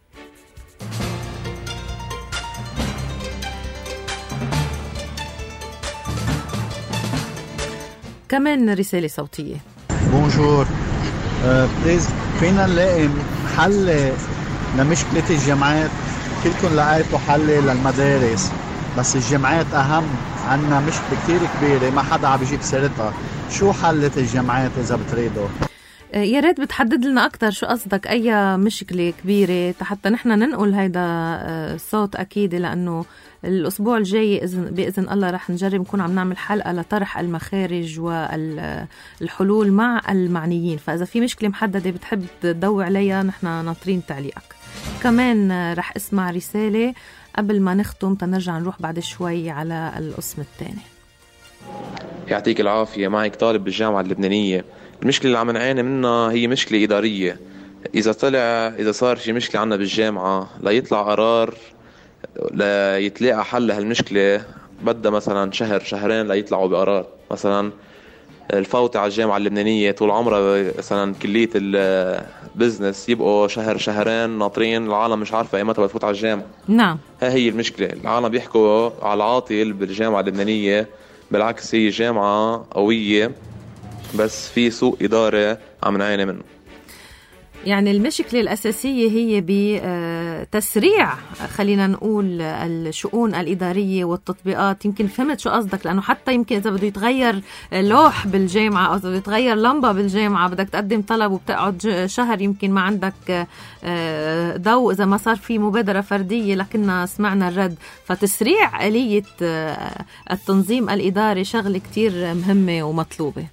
كمان رسالة صوتية. بونجور، بليز فينا نلاقي حل لمشكلة الجامعات؟ كلكم لقيتوا حل للمدارس، بس الجامعات أهم. عنا مشكلة كتير كبيرة ما حدا عم بيجيب سيرتها. شو حلت الجامعات إذا بتريدوا؟ يا ريت بتحدد لنا أكتر شو قصدك، أي مشكلة كبيرة حتى نحن ننقل هيدا الصوت. أكيد لأنه الأسبوع الجاي بإذن الله رح نجرب نكون عم نعمل حلقة لطرح المخارج والحلول مع المعنيين. فإذا في مشكلة محددة بتحب تدوي عليها نحن ناطرين تعليقك. كمان رح اسمع رسالة قبل ما نختم تنرجع نروح بعد شوي على القسم الثاني. يعطيك العافية. معك طالب بالجامعة اللبنانية. المشكلة اللي عم نعاني منها هي مشكلة إدارية. إذا صار في مشكلة عنا بالجامعة لا يطلع قرار لا يتلاقى حل هالمشكلة، بدها مثلا شهرين لا يطلعوا بقرار. مثلا الفوتة على الجامعة اللبنانية طول عمرها مثلا كلية البزنس يبقوا شهرين ناطرين، العالم مش عارفة ايمتى بتفوت على الجامعة. نعم، هي المشكلة. العالم بيحكوا على العاطل بالجامعة اللبنانية، بالعكس هي جامعة قوية بس في سوء إدارة عم نعاني منه. يعني المشكلة الأساسية هي بتسريع خلينا نقول الشؤون الإدارية والتطبيقات. يمكن فهمت شو قصدك، لأنه حتى يمكن إذا بده يتغير لوح بالجامعة أو إذا بده يتغير لمبة بالجامعة بدك تقدم طلب وبتقعد شهر، يمكن ما عندك ضوء إذا ما صار في مبادرة فردية لكننا سمعنا الرد. فتسريع آلية التنظيم الإداري شغلة كتير مهمة ومطلوبة.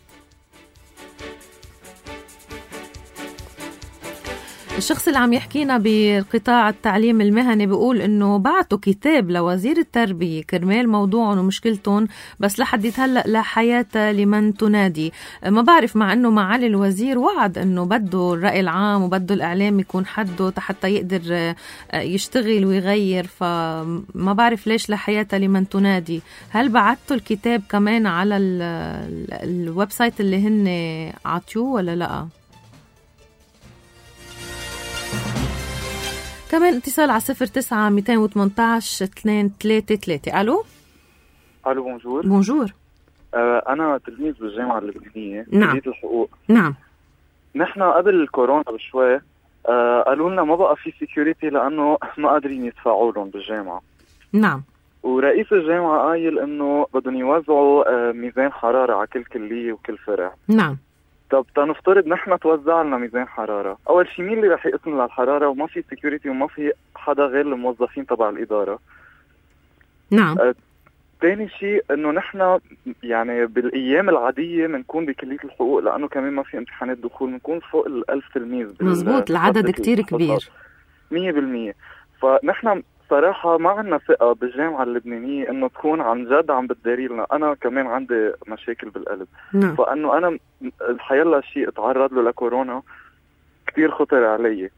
الشخص اللي عم يحكينا بقطاع التعليم المهني بيقول انه بعتوا كتاب لوزير التربية كرمال موضوعهم ومشكلتهم، بس لحد هلأ لا حياة لمن تنادي. ما بعرف، مع انه معالي الوزير وعد انه بده الرأي العام وبده الاعلام يكون حده حتى يقدر يشتغل ويغير، فما بعرف ليش لا حياة لمن تنادي. هل بعتوا الكتاب كمان على الويب سايت اللي هن عطيوه ولا لا؟ كمان اتصال على 09-218-233. ألو بونجور. بونجور. أنا تلميذ بالجامعة اللبنانية. نعم. كلية الحقوق. نعم. نحن قبل الكورونا بشوي قالوا لنا ما بقى في سيكوريتي لأنه ما قادرين يدفعوا لهم بالجامعة. نعم. ورئيس الجامعة قايل إنه بدهم يوزعوا ميزان حرارة على كل كلية وكل فرع. نعم. طب تنفترض نحن توزع لنا ميزان حرارة، أول شيء مين اللي رح يقسم للحرارة وما في سيكوريتي وما في حدا غير الموظفين تبع الإدارة؟ نعم. تاني شيء إنه نحن يعني بالأيام العادية بنكون بكلية الحقوق لأنه كمان ما في امتحانات دخول بنكون فوق 1000 تلميذ. مزبوط، العدد كتير كبير 100%. فنحن صراحة ما عندنا ثقة بالجامعة اللبنانية إنه تكون عن جد عم بتداري لنا. أنا كمان عندي مشاكل بالقلب. نعم. فإنه أنا الحياة شيء اتعرض له لكورونا كتير خطر علي.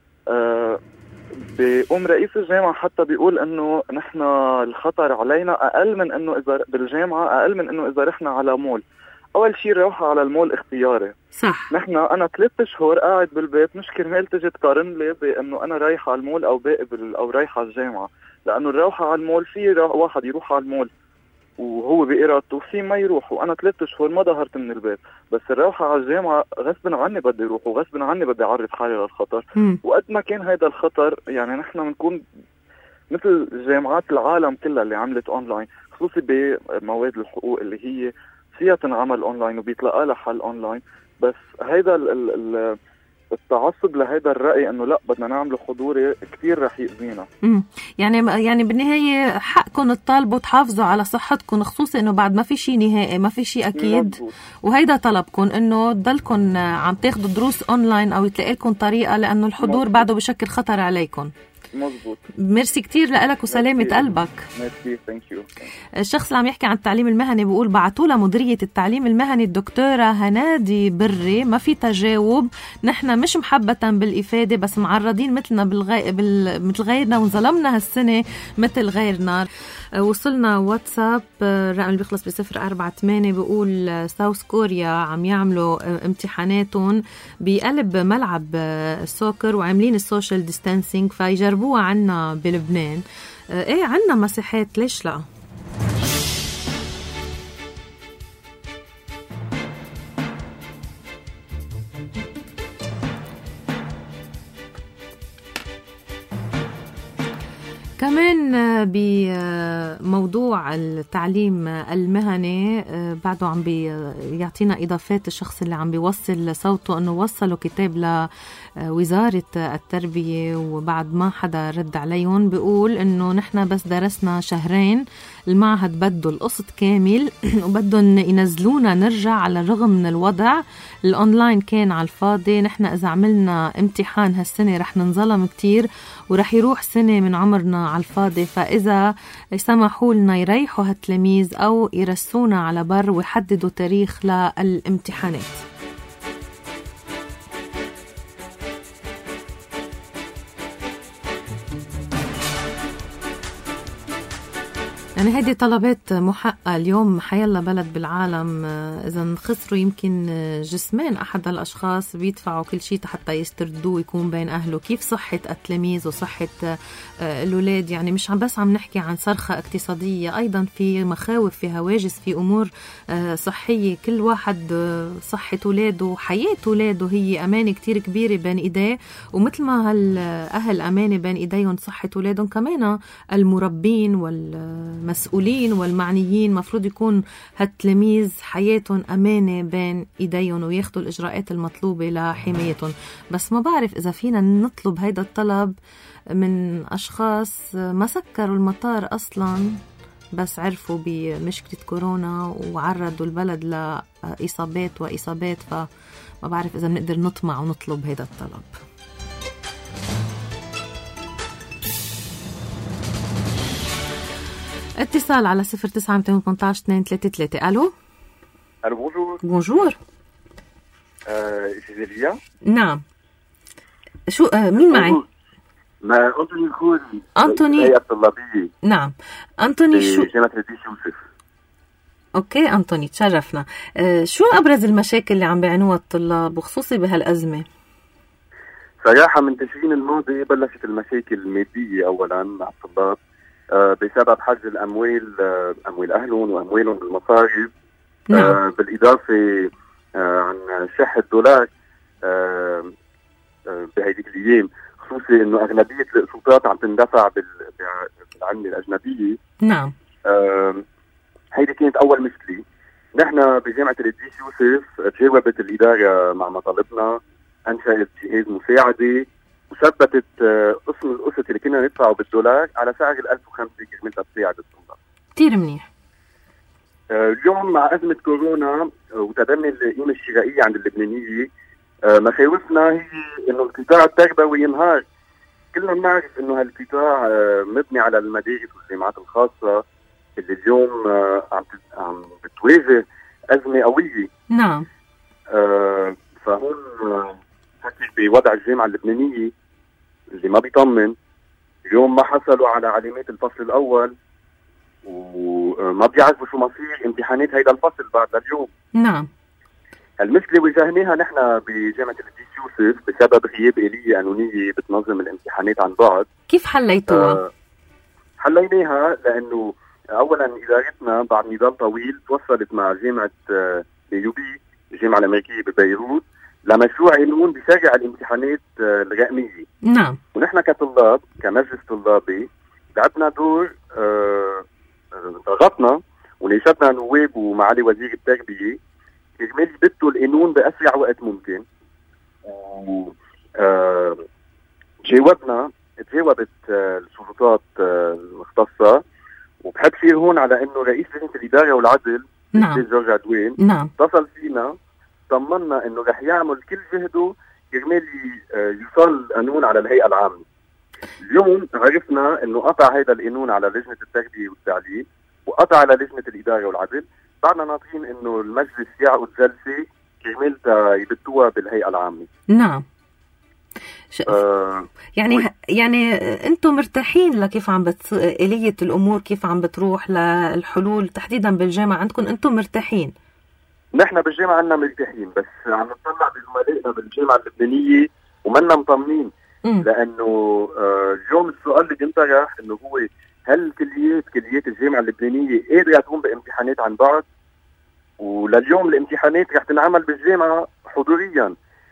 بيقوم رئيس الجامعة حتى بيقول إنه نحن الخطر علينا أقل من إنه إذا بالجامعة أقل من إنه إذا رحنا على مول. أول شيء الروحة على المول اختياري. صح. أنا 3 شهور قاعد بالبيت، مش كرمال تجي تقارن لي بأنه أنا رايح على المول أو باقي أو رايح على الجامعة. لأنه الروحة على المول في واحد يروح على المول وهو بإرادته وفي ما يروح، وأنا 3 شهور ما ظهرت من البيت. بس الروحة على الجامعة غصبا عني بدي أروح وغصبا عني بدي أعرض حالي للخطر. وقد ما كان هيدا الخطر يعني نحن بنكون مثل جامعات العالم كلها اللي عملت أونلاين، خصوصي بمواد الحقوق اللي هي فيها تنعمل أونلاين وبيتلقى لها حل أونلاين. بس هيدا التعصب لهذا الرأي انه لا بدنا نعمله حضوري كتير رح يأذينا. يعني بالنهاية حقكم تطالبوا تحافظوا على صحتكم، خصوصا انه بعد ما في شيء نهائي، ما في شيء اكيد. مزبوط. وهيدا طلبكم انه تضلكم عم تاخذوا دروس اونلاين او تلاقي لكم طريقة، لانه الحضور مزبوط. بعده بشكل خطر عليكم. مزبوط. ميرسي كتير لك وسلامة قلبك. ميرسي. ثانك يو. الشخص اللي عم يحكي عن التعليم المهني بيقول بعتوا لها مديرية التعليم المهني الدكتورة هنادي بري، ما في تجاوب، نحن مش محبة بالإفادة بس معرضين مثلنا مثل غيرنا، وانظلمنا هالسنة مثل غيرنا. وصلنا واتساب الرقم اللي بيخلص ب048 بيقول ساوث كوريا عم يعملوا امتحاناتهم بقلب ملعب السوكر وعاملين السوشيال ديستانسينج، فيجربوها عنا بلبنان. ايه عنا مساحات، ليش لا؟ كمان بموضوع التعليم المهني بعده عم بيعطينا إضافات الشخص اللي عم بيوصل صوته أنه وصلوا كتاب لوزارة التربية وبعد ما حدا رد عليهم، بيقول أنه نحن بس درسنا شهرين، المعهد بده القسط كامل وبدهم ينزلونا نرجع، على الرغم من الوضع الأونلاين كان على الفاضي. نحن إذا عملنا امتحان هالسنة رح ننظلم كتير ورح يروح سنة من عمرنا على الفاضي، فإذا يسمحوا لنا يريحوا هالتلاميذ أو يرسونا على بر ويحددوا تاريخ للامتحانات. يعني هيدي طلبات محققة اليوم. حيلا بلد بالعالم إذا خسروا يمكن جسمين أحد الأشخاص بيدفعوا كل شيء حتى يستردوه ويكون بين أهله. كيف صحة التلاميذ وصحة الأولاد؟ يعني مش بس عم نحكي عن صرخة اقتصادية، أيضا في مخاوف، في هواجس، في أمور صحية. كل واحد صحة أولاده وحياة أولاده هي أمانة كتير كبيرة بين إيديه، ومثل ما هالأهل أمانة بين إيديهم صحة أولادهم، كمان المربين والمسؤولين والمعنيين مفروض يكون هالتلاميذ حياتهم أمانة بين إيديهم وياخدوا الإجراءات المطلوبة لحمايتهم. بس ما بعرف إذا فينا نطلب هيدا الطلب من أشخاص ما سكروا المطار أصلاً بس عرفوا بمشكلة كورونا وعرضوا البلد لإصابات وإصابات. فما بعرف إذا بنقدر نطمع ونطلب هيدا الطلب. اتصال على 0918-233. ألو. ألو بونجور. بونجور. سيزيليا. نعم. شو مين معي؟ ما أنتوني الخوري. أنتوني. هيئة الطلابية. نعم. أنتوني شو؟ جامعة الرئيس يوسف. أوكي أنتوني تشرفنا. شو أبرز المشاكل اللي عم بيعانوها الطلاب وخصوصي بهالأزمة؟ صراحة من تشرين الماضي بلشت المشاكل المادية أولا مع الطلاب بسبب حجز الأموال، أموال أهلهم وأموالهم بالمصارف. نعم. بالإضافة عن شح الدولار بهيديك الأيام، خصوصي إنه أغلبية الأقساطات عم تندفع بالعملة الأجنبية. نعم. هيدي كانت أول مشكلة. نحن بجامعة الرئيس يوسف تجاوبت الإدارة مع مطالبنا، أنشأت جهاز مساعدة وثبتت قسم القسط اللي كنا ندفعه بالدولار على سعر 1005 كرمال تساعد الطلاب. كتير منيح. اليوم مع أزمة كورونا وتدني القيمة الشرائية عند اللبنانية، مخاوفنا هي إنه القطاع التربوي ينهار. كلنا بنعرف إنه هالقطاع مبني على المدارس والجامعات الخاصة اللي اليوم عم بتواجه أزمة قوية. نعم. فهون فكر بوضع الجامعة اللبنانية اللي ما بيطمن. اليوم ما حصلوا على علامات الفصل الأول وما بيعرفوا شو مصير امتحانات هيدا الفصل بعد اليوم. نعم. المشكلة واجهناها نحن بجامعة الرئيس يوسف بسبب غياب آلية قانونية بتنظم الامتحانات عن بعد. كيف حليتوها؟ حليناها لأنه أولا إدارتنا بعد نضال طويل توصلت مع جامعة يوبي الجامعة الأمريكية ببيروت لمشروع قانون بيشجع الامتحانات الرقمية. نعم. ونحن كطلاب كمجلس طلابي لعبنا دور، ضغطنا وناشدنا نواب ومعالي وزير التربية كرمال يبتوا القانون بأسرع وقت ممكن. تجاوبت السلطات المختصة. وبحب شير هون على انه رئيس لجنة الإدارة والعدل جورج عدوين اتصل فينا، طمنا انه رح يعمل كل جهده كرمال يوصل القانون على الهيئة العامة. اليوم عرفنا انه قطع هذا القانون على لجنة التربية والتعليم وقطع على لجنة الإدارة والعدل. بعدنا ناطرين انه المجلس يعقد جلسة كرمال يبتوها بالهيئة العامة. نعم. يعني انتم مرتاحين لكيف آلية الامور كيف عم بتروح للحلول تحديدا بالجامعة عندكم؟ انتم مرتاحين؟ نحن بالجامعة عنا مرتاحين، بس عم نطلع بزملائنا بالجامعة اللبنانية ومنا مطمنين. لانه اليوم السؤال اللي بينطرح انه هو هل كليات الجامعة اللبنانية قادرة تقوم بامتحانات عن بعد؟ ولليوم الامتحانات رح تنعمل بالجامعة حضوريا،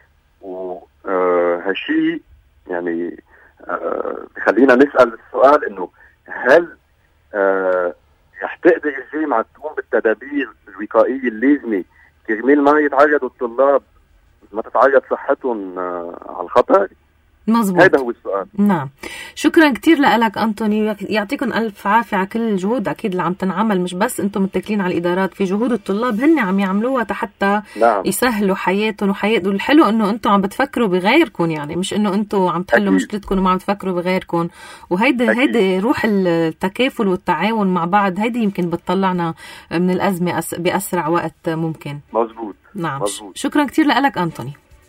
وهالشيء يعني بخلينا نسأل السؤال انه هل رح تقدر الجامعة تقوم بالتدابير الوقائية اللازمة كرمال ما يتعرضوا الطلاب، ما تتعرض صحتهم على الخطر؟ مظبوط، هذا هو السؤال. نعم، شكرا كتير لك أنتوني، يعطيكم ألف عافية على كل الجهود أكيد اللي عم تنعمل. مش بس أنتم متكلين على الإدارات، في جهود الطلاب هن عم يعملوها حتى يسهلوا حياتهم وحياتهم. الحلو أنه أنتم عم بتفكروا بغيركم، يعني مش أنه أنتم عم تحلوا مشكلتكم وما عم تفكروا بغيركم. وهيدي روح التكافل والتعاون مع بعض، هيدي يمكن بتطلعنا من الأزمة بأسرع وقت ممكن. مزبوط. نعم، مزبوط. شكرا كتير لك أنتوني.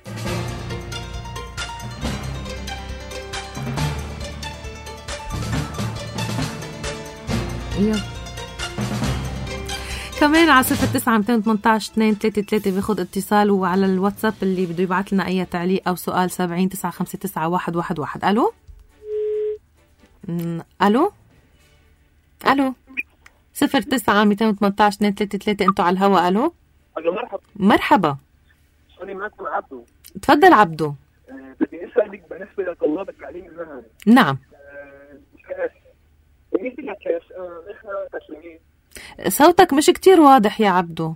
كمان على 09-218-233 بياخد اتصال، وعلى الواتساب اللي بده يبعث لنا اي تعليق او سؤال 70-959-111. الو الو الو 09-218-233 انتو على الهواء. الو مرحبا. مرحبا، أنا معكم عبدو. تفضل عبدو. بدي اسالك بالنسبه لطلاب التعليم المهني. نعم. صوتك مش كتير واضح يا عبدو.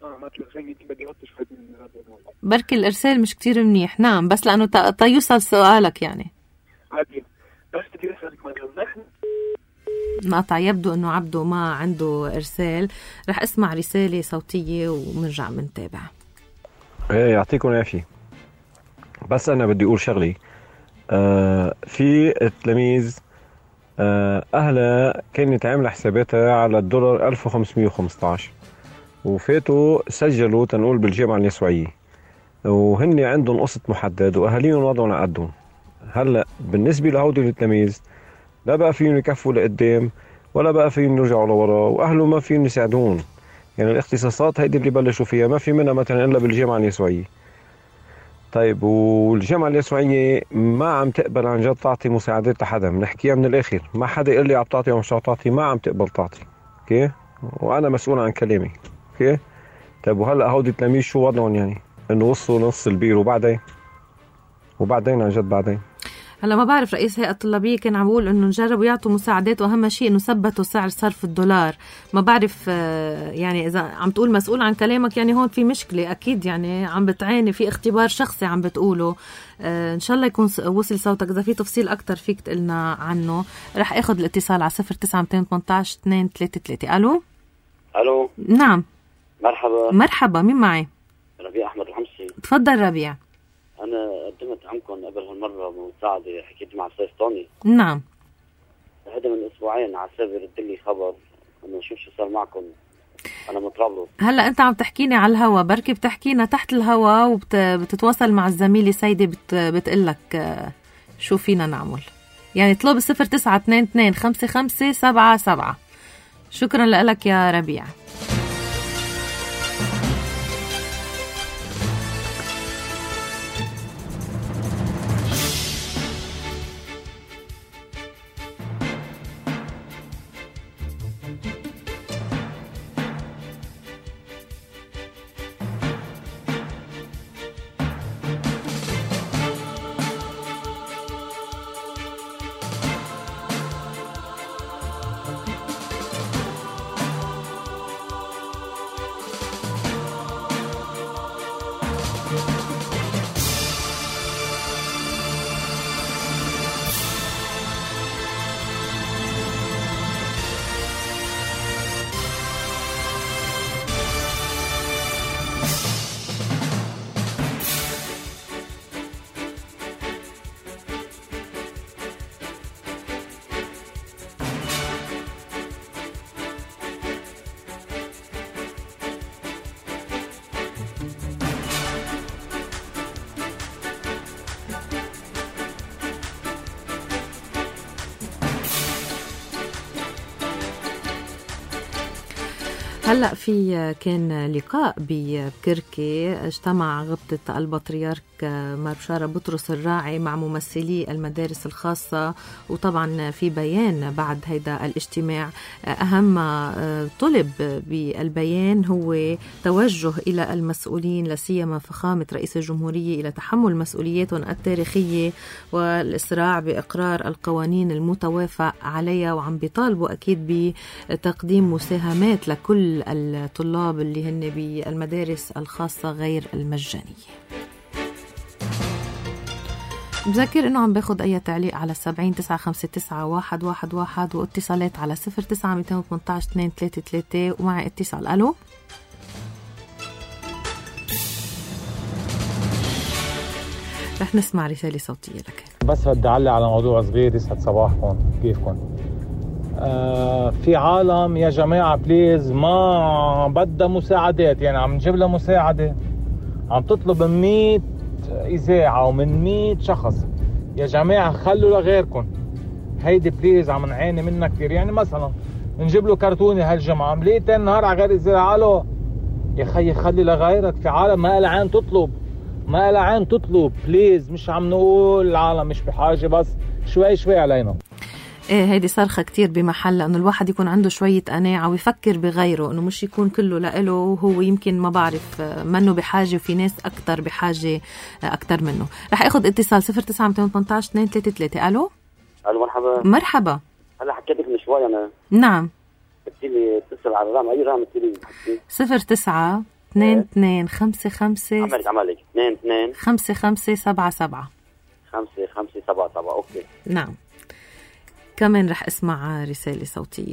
بركي الإرسال مش كتير منيح. نعم، بس لأنه تيوصل سؤالك يعني. بس بدي أسألك نقطع، يبدو أنه عبدو ما عنده إرسال. رح اسمع رسالة صوتية ومنرجع منتابع. ايه، يعطيكم العافية. بس أنا بدي أقول شغلي. في التلاميذ أهلها كانت عاملة حساباتها على الدولار 1515، وفاتوا سجلوا تنقول بالجامعة اليسوعية، وهن عندهم قسط محدد وأهاليهم وضعهم عقدهم. هلأ بالنسبة لهودي التلاميذ لا بقى فيهم يكفوا لقدام ولا بقى فيهم يرجعوا لورا، وأهله ما فيهم يساعدون. يعني الاختصاصات هيدي اللي بلشوا فيها ما في منها مثلا إلا بالجامعة اليسوعية. طيب، والجامعة اليسوعية ما عم تقبل عن جد تعطي مساعدات لحدا، بنحكيها من الآخر، ما حدا يقول لي عم تعطي ومش عم تعطي، ما عم تقبل تعطي. اوكي، وأنا مسؤول عن كلامي. اوكي، طيب وهلا هودي التلاميذ شو وضعهم؟ يعني إنه وصلوا نص البير وبعدين عن جد بعدين. هلا ما بعرف، رئيس هيئة الطلابية كان عم بقول انه نجربوا يعطوا مساعدات، واهم شيء انه ثبتوا سعر صرف الدولار. ما بعرف يعني اذا عم تقول مسؤول عن كلامك يعني هون في مشكلة اكيد، يعني عم بتعاني في اختبار شخصي عم بتقوله. ان شاء الله يكون وصل صوتك. اذا في تفصيل اكتر فيك تقلنا عنه. رح اخذ الاتصال على 09-218-233. الو الو. نعم مرحبا. مرحبا، مين معي؟ ربيع احمد الحمصي. تفضل ربيع. أنا قدمت عندكم قبل هالمرة مساعدة، حكيت مع السيد طوني. نعم. هذا من أسبوعين على السيرفر رد لي خبر إنه شو صار معكم. أنا من طرابلس. هلا أنت عم تحكيني على الهوا، بركي بتحكينا تحت الهوا وبتتواصل مع الزميلة سيدة بتقلك شو فينا نعمل. يعني اطلب 09-22-55-77. شكرا لك يا ربيع. هلأ في كان لقاء بكركي، اجتمع غبطة البطريرك مار بشارة بطرس الراعي مع ممثلي المدارس الخاصة، وطبعا في بيان بعد هيدا الاجتماع. أهم ما طلب بالبيان هو توجه إلى المسؤولين، لسيما فخامة رئيس الجمهورية، إلى تحمل مسؤولياتهم التاريخية والإسراع بإقرار القوانين المتوافق عليها، وعم بيطالبوا أكيد بتقديم مساهمات لكل الطلاب اللي هن بالمدارس الخاصة غير المجانية. بذكر انه عم باخد اي تعليق على 70-959-111 واتصالات على 09218-233. ومعي اتصال. الو، رح نسمع رسالة صوتية لك. بس بدي أعلق على موضوع صغير. يسعد صباحكم، كيفكم؟ في عالم يا جماعة بليز ما بدها مساعدات، يعني عم نجيب لها مساعدة، عم تطلب من 100 إذاعة ومن 100 شخص. يا جماعة خلوا لغيركم، هيدي بليز عم نعاني منها كتير. يعني مثلا نجيب له كرتونة هالجمعة، مليت النهار على غير إذاعة. له يا خي خلي لغيرك. في عالم ما لها عين تطلب، ما لها عين تطلب بليز. مش عم نقول العالم مش بحاجة، بس شوي شوي علينا. ايه هيدي صرخة كتير بمحل، انه الواحد يكون عنده شوية قناعة ويفكر بغيره، انه مش يكون كله لإله وهو يمكن ما بعرف منه بحاجة، وفي ناس اكتر بحاجة اكتر منه. رح اخذ اتصال 09218-233. الو. الو، مرحبا. مرحبا. هلا حكيتك من شوي انا. نعم. قلت لي اتصل على الرقم. اي رقم قلت لي؟ 09225 عملك 22 5577 5577. اوكي. نعم. كمان رح اسمع رسالة صوتية.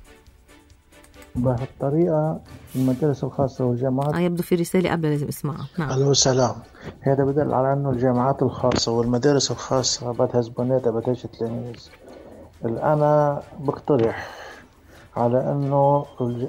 بهالطريقة المدارس الخاصة والجامعات يبدو في رسالة قبل لازم اسمعها. نعم. الو، سلام. هذا بدل على انه الجامعات الخاصة والمدارس الخاصة بدها زبوناتها بدهاش تلاميذ. انا بقترح على انه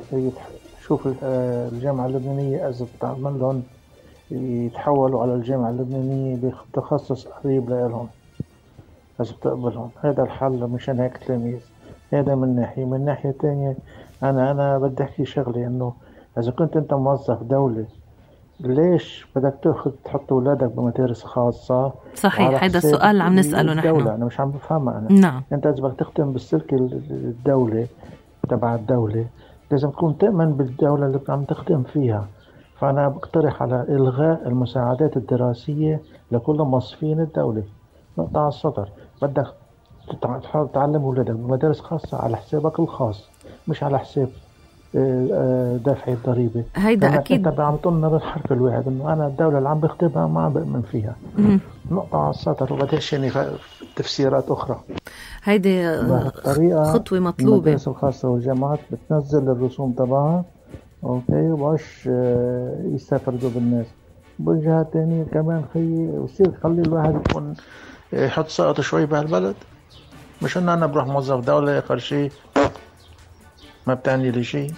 شوف الجامعة اللبنانية اذا بتعمل لهم يتحولوا على الجامعة اللبنانية بتخصص قريب لهم إذا بتقبلهم. هذا الحل مشان هيك تلاميذ. هذا من ناحية. من ناحية تانية أنا بدي أحكي شغلي، إنه إذا كنت أنت موظف دولة ليش بدك تحط أولادك بمدارس خاصة؟ صحيح، هذا السؤال اللي عم نسأله نحن. أنا مش عم بفهمها أنا. نعم. أنت إذا بدك تخدم بالسلك الدولة تبع الدولة لازم تكون تؤمن بالدولة اللي عم تخدم فيها. فأنا بقترح على إلغاء المساعدات الدراسية لكل موظفين الدولة. نقطة على السطر. بدك تحاول تعلم أولادك بمدارس خاصة على حسابك الخاص، مش على حساب دافع الضريبة. هيدا أكيد. أنت عم تقولنا بالحرف الواحد إنه أنا الدولة اللي عم بخدمها ما عم بأمن فيها. نقطة على السطر، وبدهش يعني تفسيرات أخرى. هيدي خطوة مطلوبة. المدارس الخاصة والجامعات بتنزل الرسوم تبعها، أوكي، وباش يستفردوا بالناس. بالجهة الثانية كمان يصير خلي الواحد يكون يحط ثقته شوي بهالبلد، مش إن أنا بروح موظف دولة آخر شيء ما بتعني لي شيء.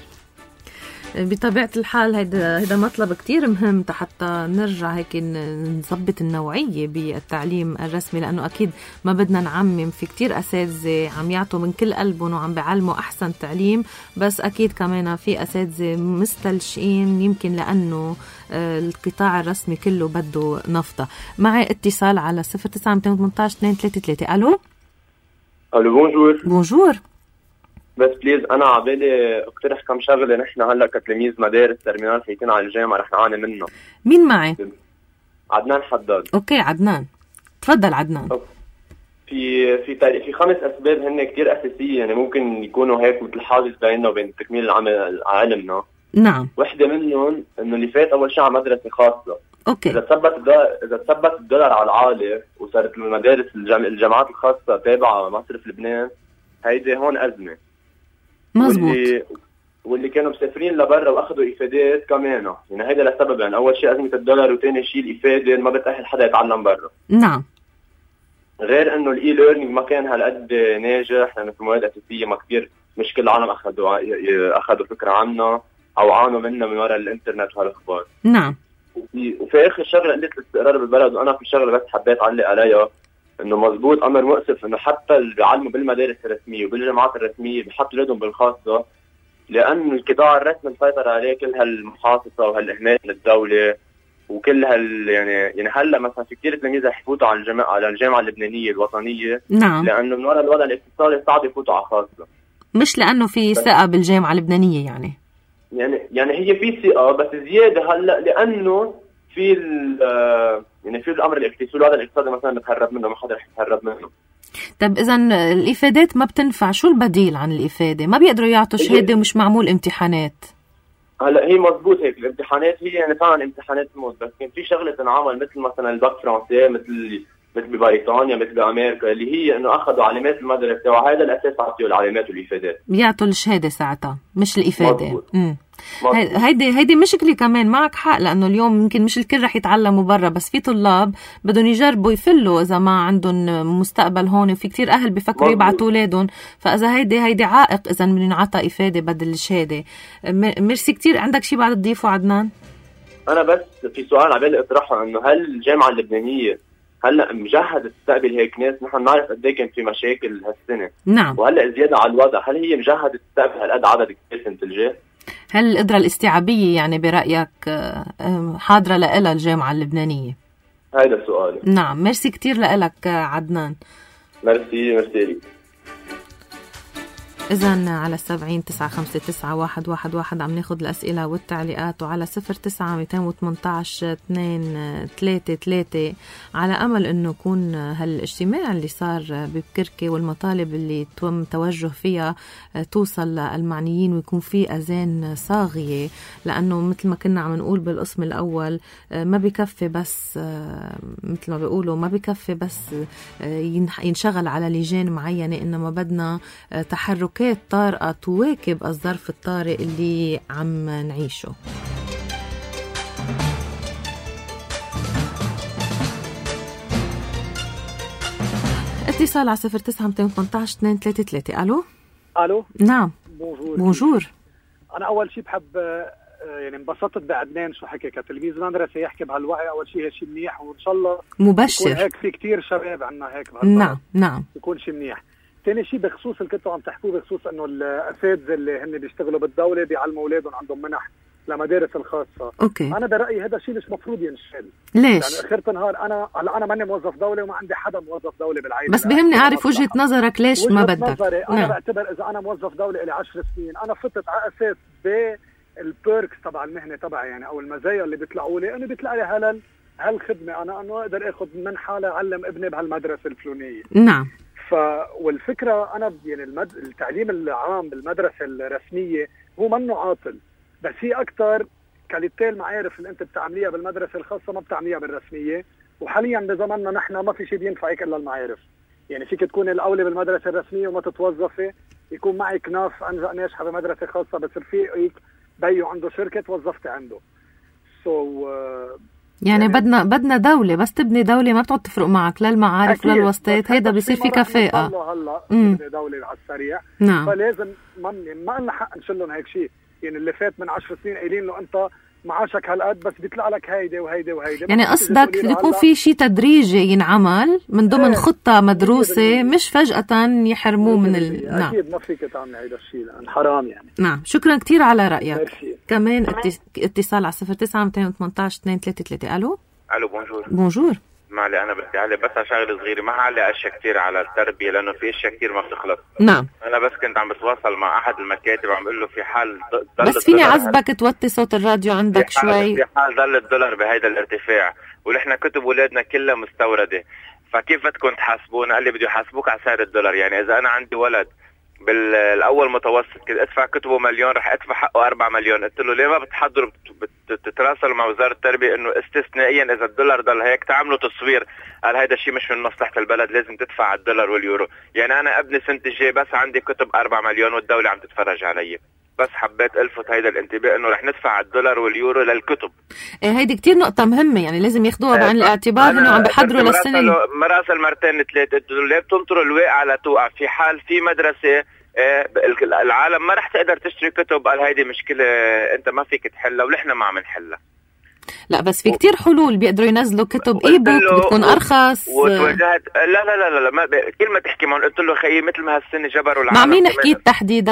بطبيعة الحال هيدا مطلب كتير مهم حتى نرجع هيك نظبط النوعية بالتعليم الرسمي، لأنه أكيد ما بدنا نعمم. في كتير أساتذة عم يعطوا من كل قلبهم وعم بيعلموا أحسن تعليم، بس أكيد كمان في أساتذة مستلشئين يمكن لأنه القطاع الرسمي كله بده نفطة. معي اتصال على 09218-233. ألو. ألو، بونجور. بونجور. بس بليز أنا عبالي اقترح كم شغلة. نحن هلأ كتلميذ مدارس ترمينال فايتين على الجامعة رح نعاني منه. مين معي؟ عدنان حداد. أوكي عدنان، تفضل عدنان. في 5 أسباب هن كتير أساسية، يعني ممكن يكونوا هيك مثل حاجز بيننا وبين تكميل العمل علمنا. نعم. وحدة منهم إنه اللي فات أول شيء على مدرسة خاصة. أوكي. إذا تثبت الدولار على العالي وصارت المدارس الجامعات الخاصة تابعة مصرف لبنان، هيدي هون أزمة. مزبوط. واللي كانوا مسافرين لبرا واخذوا افادات كمان، يعني هيدا لسبب. يعني اول شيء ازمه الدولار، وثاني شيء الافاده ما بتاهل حدا يتعلم برا. نعم. غير انه الاي ليرنينج ما كان هالقد ناجح، لانه في مواد اساسيه ما كثير مش كل العالم اخذوا فكره عنها او عانوا منها من وراء الانترنت وهالاخبار. نعم. وفي اخر شغله قلت الاستقرار بالبلد، وانا في شغله بس حبيت اعلق عليها، انه مزبوط امر مؤسف انه حتى اللي بيعلموا بالمدارس الرسميه وبالجامعات الرسميه بيحطوا اولادهم بالخاصه. لأن القطاع الرسمي مسيطر عليه كل هالمحاصصة وهالإهمال للدولة وكل يعني هلا مثلا في كثير تلاميذ رح يفوتوا على الجامعة اللبنانية الوطنية. نعم. لأنه من وراء الوضع الاقتصادي صعب يفوتوا على خاصة. مش لأنه في ثقة بالجامعة اللبنانية يعني هي في ثقة بس زيادة هلا لأنه في يعني في الأمر الاقتصادي الوضع الاقتصادي مثلا بتهرب منه، ما حدا رح يتهرب منه. طب إذا الإفادات ما بتنفع، شو البديل عن الإفادة؟ ما بيقدروا يعطوا شهادة ومش معمول امتحانات. هلا هي مضبوط هيك، الامتحانات هي يعني فعلا امتحانات موت، بس كان في شغله تنعمل مثل مثلا الباك فرنسي مثل ببريطانيا مثل بامريكا اللي هي انه اخذوا علامات المدرسه وهذا الاساس عطيوا العلامات والافادات، بيعطوا الشهاده ساعتها مش الافاده. هيدي مشكله كمان، معك حق، لانه اليوم يمكن مش الكل رح يتعلموا برا، بس في طلاب بدهم يجربوا يفلوا اذا ما عندهم مستقبل هون، وفي كتير اهل بيفكروا يبعتوا اولادهم، فاذا هيدي عائق اذا من ينعطى افاده بدل الشهاده. ميرسي كتير. عندك شيء بعد تضيفه عدنان؟ انا بس في سؤال عبالي اطرحه، انه هل الجامعه اللبنانيه هلا مجهزه تستقبل هيك ناس؟ نحن نعرف قد ايه كان في مشاكل هالسنه. نعم. وهلا زياده على الوضع، هل هي مجهزه تستقبل هالقد عدد كبير سنه الجاي؟ هل القدره الاستيعابيه يعني برايك حاضره لها الجامعه اللبنانيه؟ هذا السؤال. نعم. ميرسي كتير لك عدنان. ميرسي لك. إذن على 70-959-111 عم ناخد الأسئلة والتعليقات، وعلى 0-9-218-2-3-3 على أمل أنه يكون هالاجتماع اللي صار ببكركة والمطالب اللي تم توجه فيها توصل للمعنيين، ويكون في أذان صاغية، لأنه مثل ما كنا عم نقول بالقسم الأول ما بيكفي بس مثل ما بيقولوا ما بيكفي بس ينشغل على لجان معينة، إنما بدنا تحرك طارئة تواكب الظرف الطارئ اللي عم نعيشه. اتصال على 0-9-218-2-3-3. ألو. نعم. بونجور. أنا أول شيء بحب يعني انبسطت بعدنان شو حكي كتلميذ مدرسة يحكي بهالوعي. أول شيء شيء منيح، وإن شاء الله مبشر يكون هيك في كتير شباب عنا هيك بهالوعي. نعم يكون شيء منيح. ثاني شيء بخصوص اللي كنتوا عم تحكوه بخصوص انه الاساتذه اللي هن بيشتغلوا بالدوله بيعلموا اولادهم عندهم منح لمدارس الخاصه. أوكي. انا برايي هذا الشيء مش مفروض ينشال. ليش؟ يعني اخر النهار انا ماني موظف دوله وما عندي حدا موظف دوله بالعائله، بس بهمني اعرف وجهه نظرك ليش ما بدك. نظري انا بعتبر اذا انا موظف دوله لي 10 سنين انا فتت على اساس بالبيركس تبع المهنه تبعي، يعني او المزايا اللي بيطلعوا لي انه بيطلع لي هالخدمه انا انه اقدر اخذ منحه لعلم ابني بهالمدرسه الفلانيه. نعم. والفكرة أنا يعني التعليم العام بالمدرسة الرسمية هو منه عاطل، بس هي أكتر كاليتي المعارف اللي أنت بتعمليها بالمدرسة الخاصة ما بتعمليها بالرسمية، وحاليا بزماننا نحن ما في شيء بينفعك إلا المعارف. يعني فيك تكون الأولى بالمدرسة الرسمية وما تتوظفي، يكون معك ناف أنجأ ناجحة بمدرسة خاصة بس رفيقك بيو عنده شركة توظفتي عنده. يعني بدنا دولة، بس تبني دولة ما بتقعد تفرق معك لا المعارف لا الوسطات، هيدا بيصير في كفاءة. هلا دولة على السريع. نعم. فلازم ما لنا حق نشلهم هيك شيء. يعني اللي فات من 10 سنين قايلين له انت معاشك هالقد بس بيطلع لك هيدي وهيدي وهيدي. يعني قصدك يكون في شيء تدريجي ينعمل من ضمن خطة مدروسة، مش فجأة يحرموه من نعم. أكيد ما فيك تعمل هيدا الشيء لأن حرام يعني. نعم. شكرا كتير على رأيك. ميرسي. كمان اتصال على 0-9-218-2-3-3. ألو. بونجور. معلي أنا بدي أعلق بس على شغلة صغيرة، ما هعلق أشياء كتير على التربية لأنه في أشياء كتير ما بتخلص. نعم. أنا بس كنت عم بتواصل مع أحد المكاتب عم بقول له في حال بس فيني عزبك توطي صوت الراديو عندك شوي. في حال ضل الدولار بهيدا الارتفاع ونحن كتب أولادنا كلها مستوردة، فكيف بدكم تحاسبونا؟ قال لي بده يحاسبوك على سعر الدولار. يعني إذا أنا عندي ولد بالاول متوسط كده ادفع كتبه 1,000,000 رح ادفع حقه 4 مليون. قلت له ليه ما بتحضروا بتتراسلوا مع وزاره التربيه انه استثنائيا اذا الدولار ضل هيك تعملوا تصوير؟ قال هيدا الشيء مش من مصلحه البلد، لازم تدفع الدولار واليورو. يعني انا ابني سنه الجاي بس عندي كتب 4 مليون والدوله عم تتفرج علي، بس حبيت الفت هيدا الانتباه انه رح ندفع الدولار واليورو للكتب. هيدي كتير نقطه مهمه، يعني لازم ياخذوها بعين الاعتبار انه عم بحضروا للسنه. مراسل مرتين ثلاثه قلت له ليه بتنطروا الواقع لتوقع؟ في حال في مدرسه العالم ما رح تقدر تشتري كتب، قال هيدي مشكلة انت ما فيك تحلها ونحن ما عم نحلها. لا بس في كتير حلول بيقدروا ينزلوا كتب اي بوك بتكون ارخص. وتوجهت لا ما كل ما تحكي معهم قلت له خيي مثل ما هالسنة جبروا العالم. مع مين حكيت تحديدا؟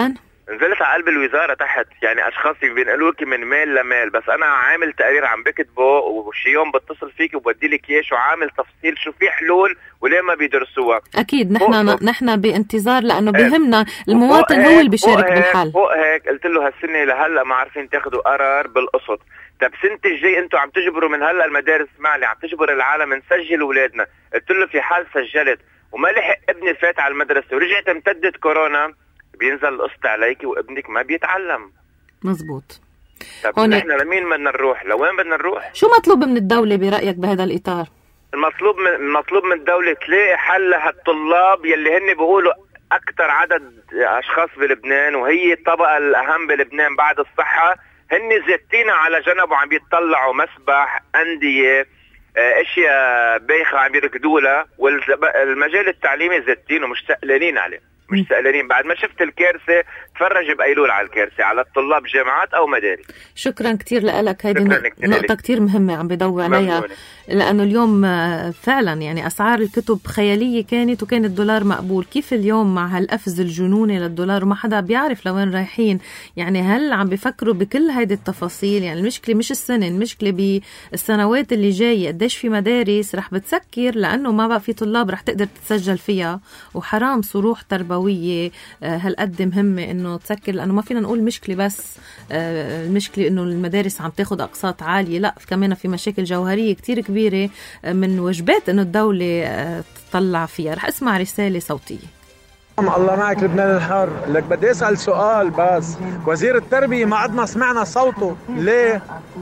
نزلت على قلب الوزارة تحت، يعني أشخاص بينقلوك من ميل لميل، بس أنا عامل تقرير عم بكتبه وشي يوم بتصل فيك وبدي لك إياه، شو عامل تفصيل شو في حلول وليه ما بيدرسوها. أكيد نحن بانتظار، لأنه بيهمنا المواطن هو اللي بيشارك بالحل. فوق هيك قلت له هالسنة لهلا ما عارفين تاخدوا قرار بالقسط. طب سنة الجاي انتوا عم تجبروا من هلا المدارس، معلي عم تجبر العالم نسجل اولادنا. قلت له في حال سجلت وما لحق ابني فات على المدرسة ورجعت امتدت كورونا بينزل القسط عليك وابنك ما بيتعلم. مزبوط. طب نحن لمين بدنا نروح؟ لوين بدنا نروح؟ شو مطلوب من الدولة برأيك بهذا الإطار؟ المطلوب من الدولة تلاقي حل لهالطلاب يلي هن بيقولوا أكثر عدد أشخاص بلبنان وهي الطبقة الأهم بلبنان بعد الصحة، هن زيتين على جنب وعم بيطلعوا مسبح، أندية، اشياء بايخة عم يركدوا لها، والمجال التعليمي زيتين ومش سألانين عليه، مش سألانين. بعد ما شفت الكارثة تفرج بقيلول على الكارثة على الطلاب جامعات أو مدارس. شكرا كتير لك، هيدي نقطة كتير مهمة عم بضوي عليها، لأنه اليوم فعلا يعني أسعار الكتب خيالية كانت، وكان الدولار مقبول. كيف اليوم مع هالقفز الجنوني للدولار وما حدا بيعرف لوين رايحين؟ يعني هل عم بيفكروا بكل هيدي التفاصيل؟ يعني المشكلة مش السنة، المشكلة بالسنوات اللي جاية. قديش في مدارس رح بتسكر لأنه ما بقى في طلاب رح تقدر تتسجل فيها، وحرام صروح تربوية هالقد مهمة إنه تسكر، لأنه ما فينا نقول مشكلة بس المشكلة إنه المدارس عم تاخد أقساط عالية، لا كمان في مشاكل جوهرية كتير كبيرة من واجبات إنه الدولة تطلع فيها. رح اسمع رسالة صوتية. الله معك لبنان الحر. لك بدي اسأل سؤال بس، وزير التربية ما عدنا سمعنا صوته ليه؟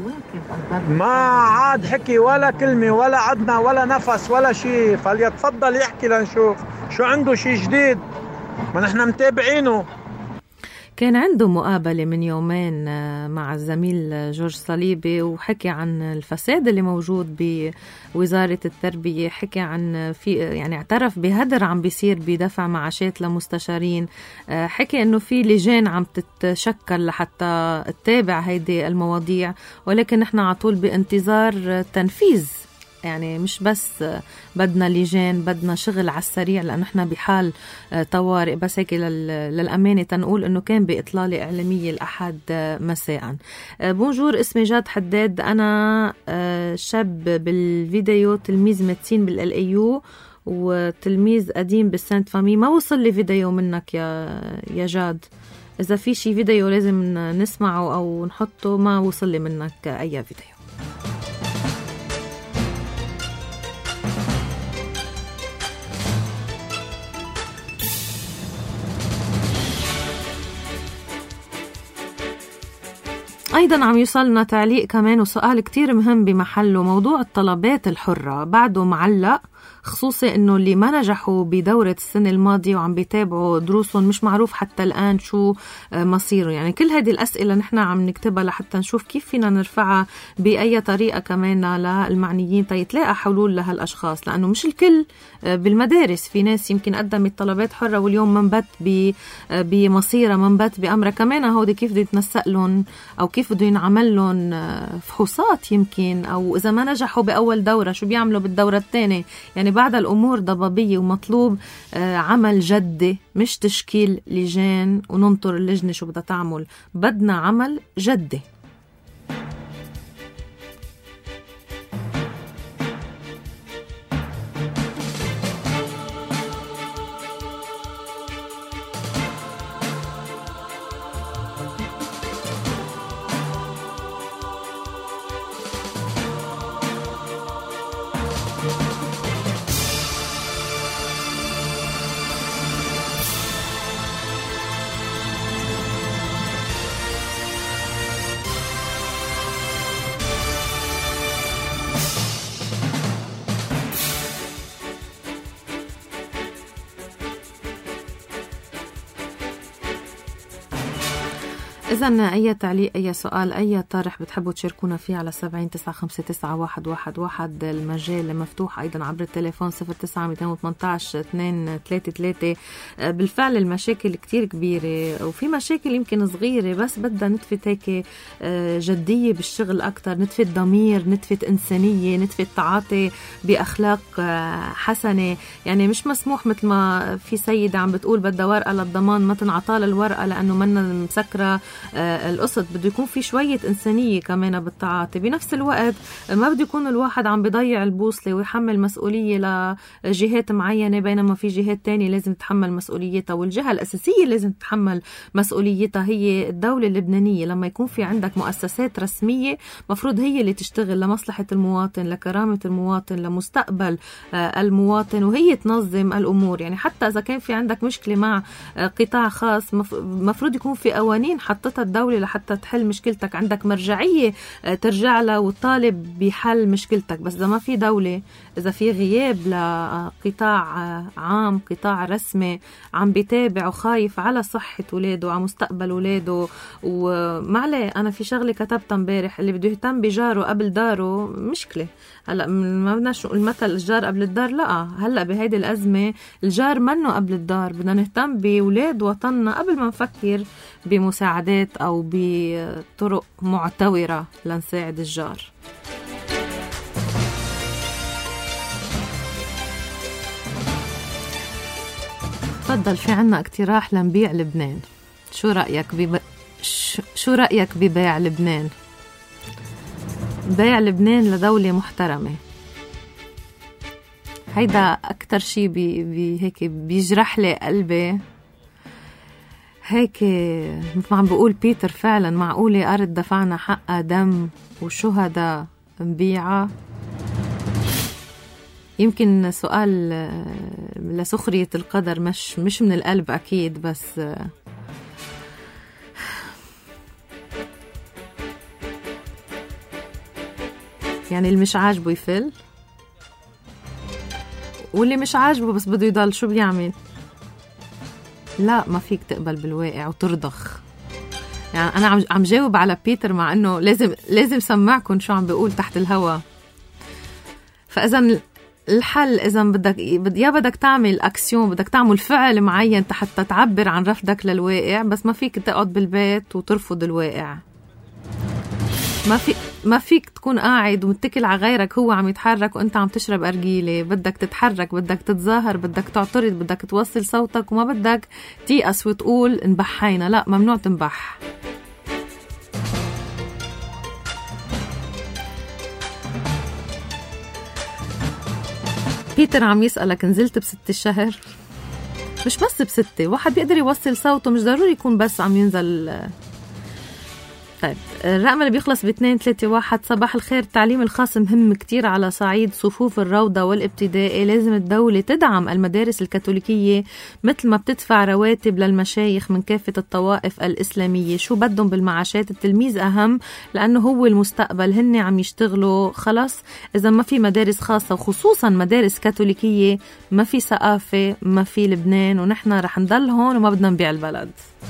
ما عاد حكي ولا كلمة ولا عدنا ولا نفس ولا شيء، فليتفضل يحكي لنشوف شو عنده شيء جديد، ما نحن متابعينه. كان عنده مقابلة من يومين مع الزميل جورج صليبي، وحكي عن الفساد اللي موجود بوزارة التربية، حكي عن يعني اعترف بهدر عم بيصير بدفع معاشات لمستشارين، حكي انه في لجان عم تتشكل لحتى تتابع هيدي المواضيع، ولكن نحن عطول بانتظار تنفيذ. يعني مش بس بدنا لجان، بدنا شغل على السريع، لأن احنا بحال طوارئ. بس هيك للأمانة تنقول انه كان بإطلالة إعلامية الأحد مساء. بونجور، اسمي جاد حداد، أنا شاب بالفيديو، تلميذ مدسين بالLAU وتلميذ قديم بالسانت فامي. ما وصل لي فيديو منك يا جاد، إذا في شي فيديو لازم نسمعه أو نحطه. ما وصل لي منك أي فيديو. أيضا عم يوصلنا تعليق كمان وسؤال كتير مهم بمحله. موضوع الطلبات الحرة بعده معلق، خصوصي انه اللي ما نجحوا بدورة السنة الماضية وعم بيتابعوا دروسهم مش معروف حتى الآن شو مصيره. يعني كل هذه الأسئلة نحن عم نكتبها لحتى نشوف كيف فينا نرفعها بأي طريقة كمان للمعنيين تلاقى حلول لهالأشخاص، لأنه مش الكل بالمدارس. في ناس يمكن قدمت طلبات حرة واليوم منبت بمصيرة، منبت بأمرها. كمان هودي كيف بده يتنسق لهم أو كيف بده ينعمل لهم فحوصات يمكن، أو إذا ما نجحوا بأول دورة شو بيعملوا بالدورة الثانية. يعني بعد الأمور ضبابية، ومطلوب عمل جدي، مش تشكيل لجان وننطر اللجنة شو بدها تعمل. بدنا عمل جدي. إذن أي تعليق، أي سؤال، أي طرح بتحبوا تشاركونا فيه على 70-959-111. المجال مفتوح أيضا عبر التليفون 09-218-233. بالفعل المشاكل كتير كبيرة، وفي مشاكل يمكن صغيرة بس بدها نتفة هيك جدية بالشغل أكتر، نتفة ضمير، نتفة إنسانية، نتفة تعاطي بأخلاق حسنة. يعني مش مسموح مثل ما في سيدة عم بتقول بدها ورقة للضمان ما تنعطال الورقة لأنه منا مسكرة القسط. بده يكون في شوية إنسانية كمان بالتعاطي. بنفس الوقت ما بده يكون الواحد عم بيضيع البوصلة ويحمل مسؤولية لجهات معينة بينما في جهات تانية لازم تتحمل مسؤوليتها، والجهة الأساسية لازم تتحمل مسؤوليتها هي الدولة اللبنانية. لما يكون في عندك مؤسسات رسمية مفروض هي اللي تشتغل لمصلحة المواطن، لكرامة المواطن، لمستقبل المواطن، وهي تنظم الأمور. يعني حتى إذا كان في عندك مشكلة مع قطاع خاص مفروض يكون في قوانين حطتها الدولة لحتى تحل مشكلتك، عندك مرجعية ترجع لها وتطالب بحل مشكلتك. بس إذا ما في دولة، إذا في غياب لقطاع عام، قطاع رسمي عم بيتابع وخايف على صحة ولاده وعلى مستقبل ولاده. ومعلي أنا في شغلة كتبتها امبارح، اللي بده يهتم بجاره قبل داره مشكلة. هلأ ما بدناش نقول مثل الجار قبل الدار، لا، هلأ بهيدي الأزمة الجار منه قبل الدار. بدنا نهتم بولاد وطننا قبل ما نفكر بمساعدات أو بطرق معتورة لنساعد الجار. تفضل، في عنا اقتراح لنبيع لبنان. شو رأيك ببيع لبنان؟ بيع لبنان لدولة محترمة. هيدا أكتر شي هيك بيجرح لي قلبي. هيك مثل ما عم بقول بيتر، فعلا معقولة أرض دفعنا حقها دم وشهداء نبيعها؟ يمكن سؤال لسخرية القدر، مش من القلب أكيد، بس يعني اللي مش عاجبه يفل، واللي مش عاجبه بس بده يضل شو بيعمل؟ لا، ما فيك تقبل بالواقع وترضخ. يعني أنا عم جاوب على بيتر مع أنه لازم سمعكم شو عم بقول تحت الهوا. فإذا الحل، إذا بدك تعمل أكسيون، بدك تعمل فعل معين حتى تعبر عن رفضك للواقع، بس ما فيك تقعد بالبيت وترفض الواقع. ما فيك تكون قاعد ومتكل على غيرك هو عم يتحرك وانت عم تشرب أرجيلة. بدك تتحرك، بدك تتظاهر، بدك تعترض، بدك توصل صوتك، وما بدك تيأس وتقول انبحينا. لا، ممنوع تنبح. بيتر عم يسألك نزلت ب6 الشهر؟ مش بس ب6، واحد بيقدر يوصل صوته، مش ضروري يكون بس عم ينزل. طيب، الرقم اللي بيخلص ب231. صباح الخير. التعليم الخاص مهم كتير على صعيد صفوف الروضة والابتدائي. لازم الدولة تدعم المدارس الكاثوليكية مثل ما بتدفع رواتب للمشايخ من كافة الطوائف الإسلامية. شو بدهم بالمعاشات؟ التلميذ أهم لأنه هو المستقبل، هن عم يشتغلوا. خلاص، إذا ما في مدارس خاصة وخصوصا مدارس كاثوليكية ما في ثقافة، ما في لبنان، ونحن رح نضل هون وما بدنا نبيع البلد.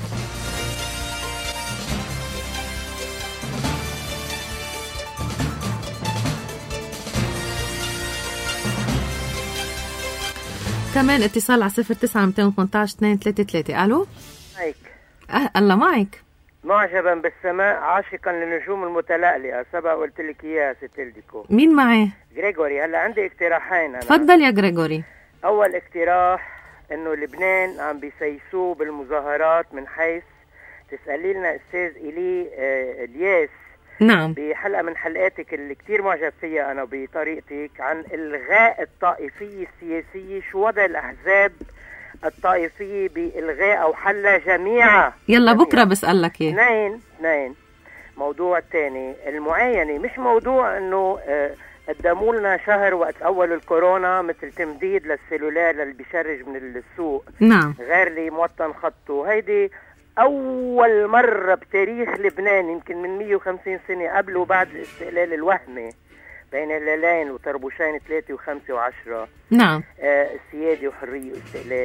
كمان اتصال على 09-218-233. ألو، معك. الله معك. معجبا بالسماء، عاشقا للنجوم المتلألئة. سبق قلت لك إياها ست الديكو. مين معي؟ غريغوري. هلا عندي اقتراحين أنا. تفضل يا غريغوري. أول اقتراح إنه لبنان عم بيسيسوه بالمظاهرات من حيث تسألي لنا أستاذ إلي الياس. نعم. بحلقة من حلقاتك اللي كتير معجب فيها أنا بطريقتك عن إلغاء الطائفية السياسية. شو وضع الأحزاب الطائفية بإلغاء أو حل جميعها؟ يلا بكرة بسألك إيه. اثنين. موضوع الثاني المعاينة، مش موضوع إنه قدموا لنا شهر وقت أول الكورونا مثل تمديد للسلولار اللي بيشرج من السوق. نعم. غير لي موطن خطه. هيدي أول مرة بتاريخ لبنان، يمكن من 150 سنة قبل وبعد الاستقلال الوهمي بين هلالين وطربوشين 3 و5 و10. نعم. السيادة وحرية واستقلال.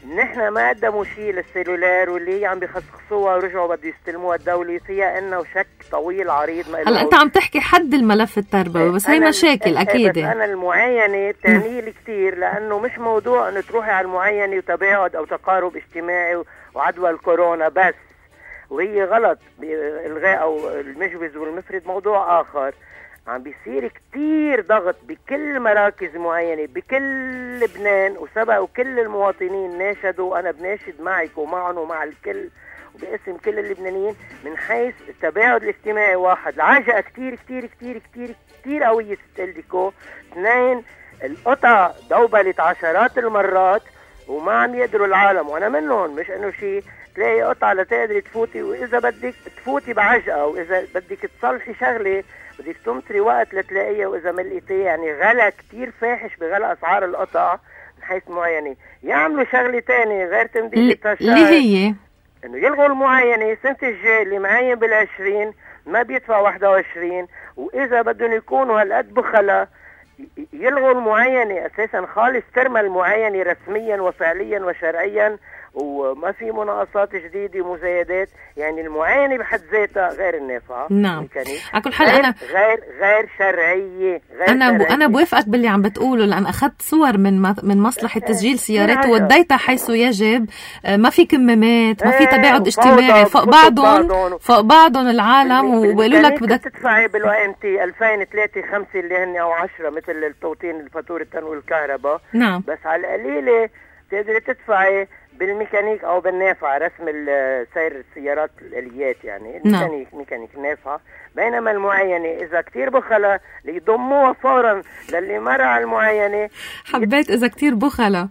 نحن ما قدموا شيء للسيلولار واللي هي عم بيخصخصوها ورجعوا بده يستلموها الدولة، فيها انه شك طويل عريض. ما هلا انت عم تحكي حد الملف التربوي، بس هي مشاكل اكيد. بس انا المعاينة تعني لي كثير، لانه مش موضوع انه تروحي على المعاينة وتباعد او تقارب اجتماعي وعدوى الكورونا بس، وهي غلط. الغاء او المجوز والمفرد موضوع اخر. عم بيصير كتير ضغط بكل مراكز معينة بكل لبنان، وسبق كل المواطنين ناشدوا، أنا بناشد معك ومعهم ومع الكل وباسم كل اللبنانيين، من حيث التباعد الاجتماعي. واحد، العجقة كتير كتير كتير كتير كتير قوية ستيلديكو. اثنين، القطع دوبلت عشرات المرات وما عم يقدروا العالم، وأنا منهم، مش إنه شيء تلاقي قطعة لتقدري تفوتي، وإذا بدك تفوتي بعجقة، وإذا بدك تصلحي شغلة بدك تمطري وقت لتلاقيها، وإذا ما لقيتيها. يعني غلا كتير فاحش بغلا أسعار القطع من حيث معينة. يعملوا شغلة تانية غير تمديد اللي هي إنه يلغوا المعاينة السنة الجاية. اللي معين بال20 ما بيدفع 21، وإذا بدهم يكونوا هالقد بخلا يلغوا المعاينة أساسا خالص، ترمى المعاينة رسميا وفعليا وشرعيا، وما في مناقصات جديدة ومزايدات. يعني المعاينة بحد ذاتها غير النافعة. نعم. على كل حال أنا غير شرعية. أنا بوافقك باللي عم بتقوله، لأن أخذت صور من مصلحة تسجيل سيارات ووديتها حيث يجب. ما في كمامات، ما في تباعد اجتماعي، فوق بعضهم العالم، وبيقولوا لك بدك تدفعي بالOMT 2000 3 5 اللي هن أو 10 مثل التوطين الفاتورة تنويل الكهرباء. نعم. بس على القليلة تقدري تدفعي بالميكانيك او بالنافعه، رسم سير السيارات الاليات، يعني ميكانيك نافعه. بينما المعاينه اذا كتير بخلة يضموها فورا للي مر على المعاينه. حبيت اذا كتير بخلة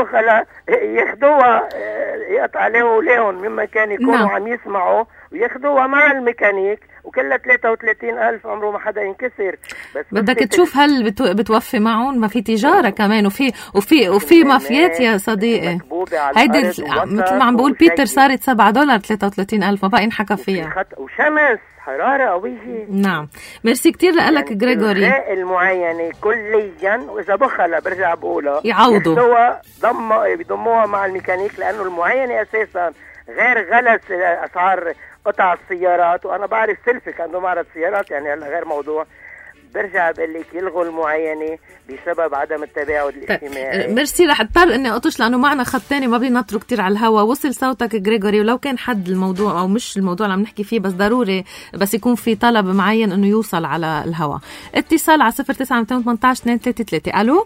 ياخدوها يقطع عليهم ليهم مما كان يكونوا عم يسمعوا، وياخدوها مع الميكانيك، وكلها 33,000 عمره ما حدا ينكسر. بس بدك تشوف هل بتوفي معهم. ما في تجارة كمان، وفي مافيات يا صديقي. هيدي مثل ما عم بقول بيتر صارت $7 33,000، ما بقى ينحكى فيها. وشمس حرارة قوية. نعم. ميرسي كتير لك غريغوري. يعني المعاينة كليا، وإذا بخلة برجع بقولها يعوضوا بيضموها مع الميكانيك، لأنه المعاينة أساسا غير غلس أسعار قطع السيارات. وأنا بعرف سلفك عنده معرض سيارات، يعني هلا غير موضوع. برجع بقول لك يلغوا المعاينة بسبب عدم التباعد الاجتماعي. ميرسي. رح اضطر اني اطش لانه معنا خط تاني ما بينطروا كتير على الهوا. وصل صوتك غريغوري، ولو كان حد الموضوع او مش الموضوع اللي عم نحكي فيه، بس ضروري بس يكون في طلب معين انه يوصل على الهوا. اتصال على 0918-233. الو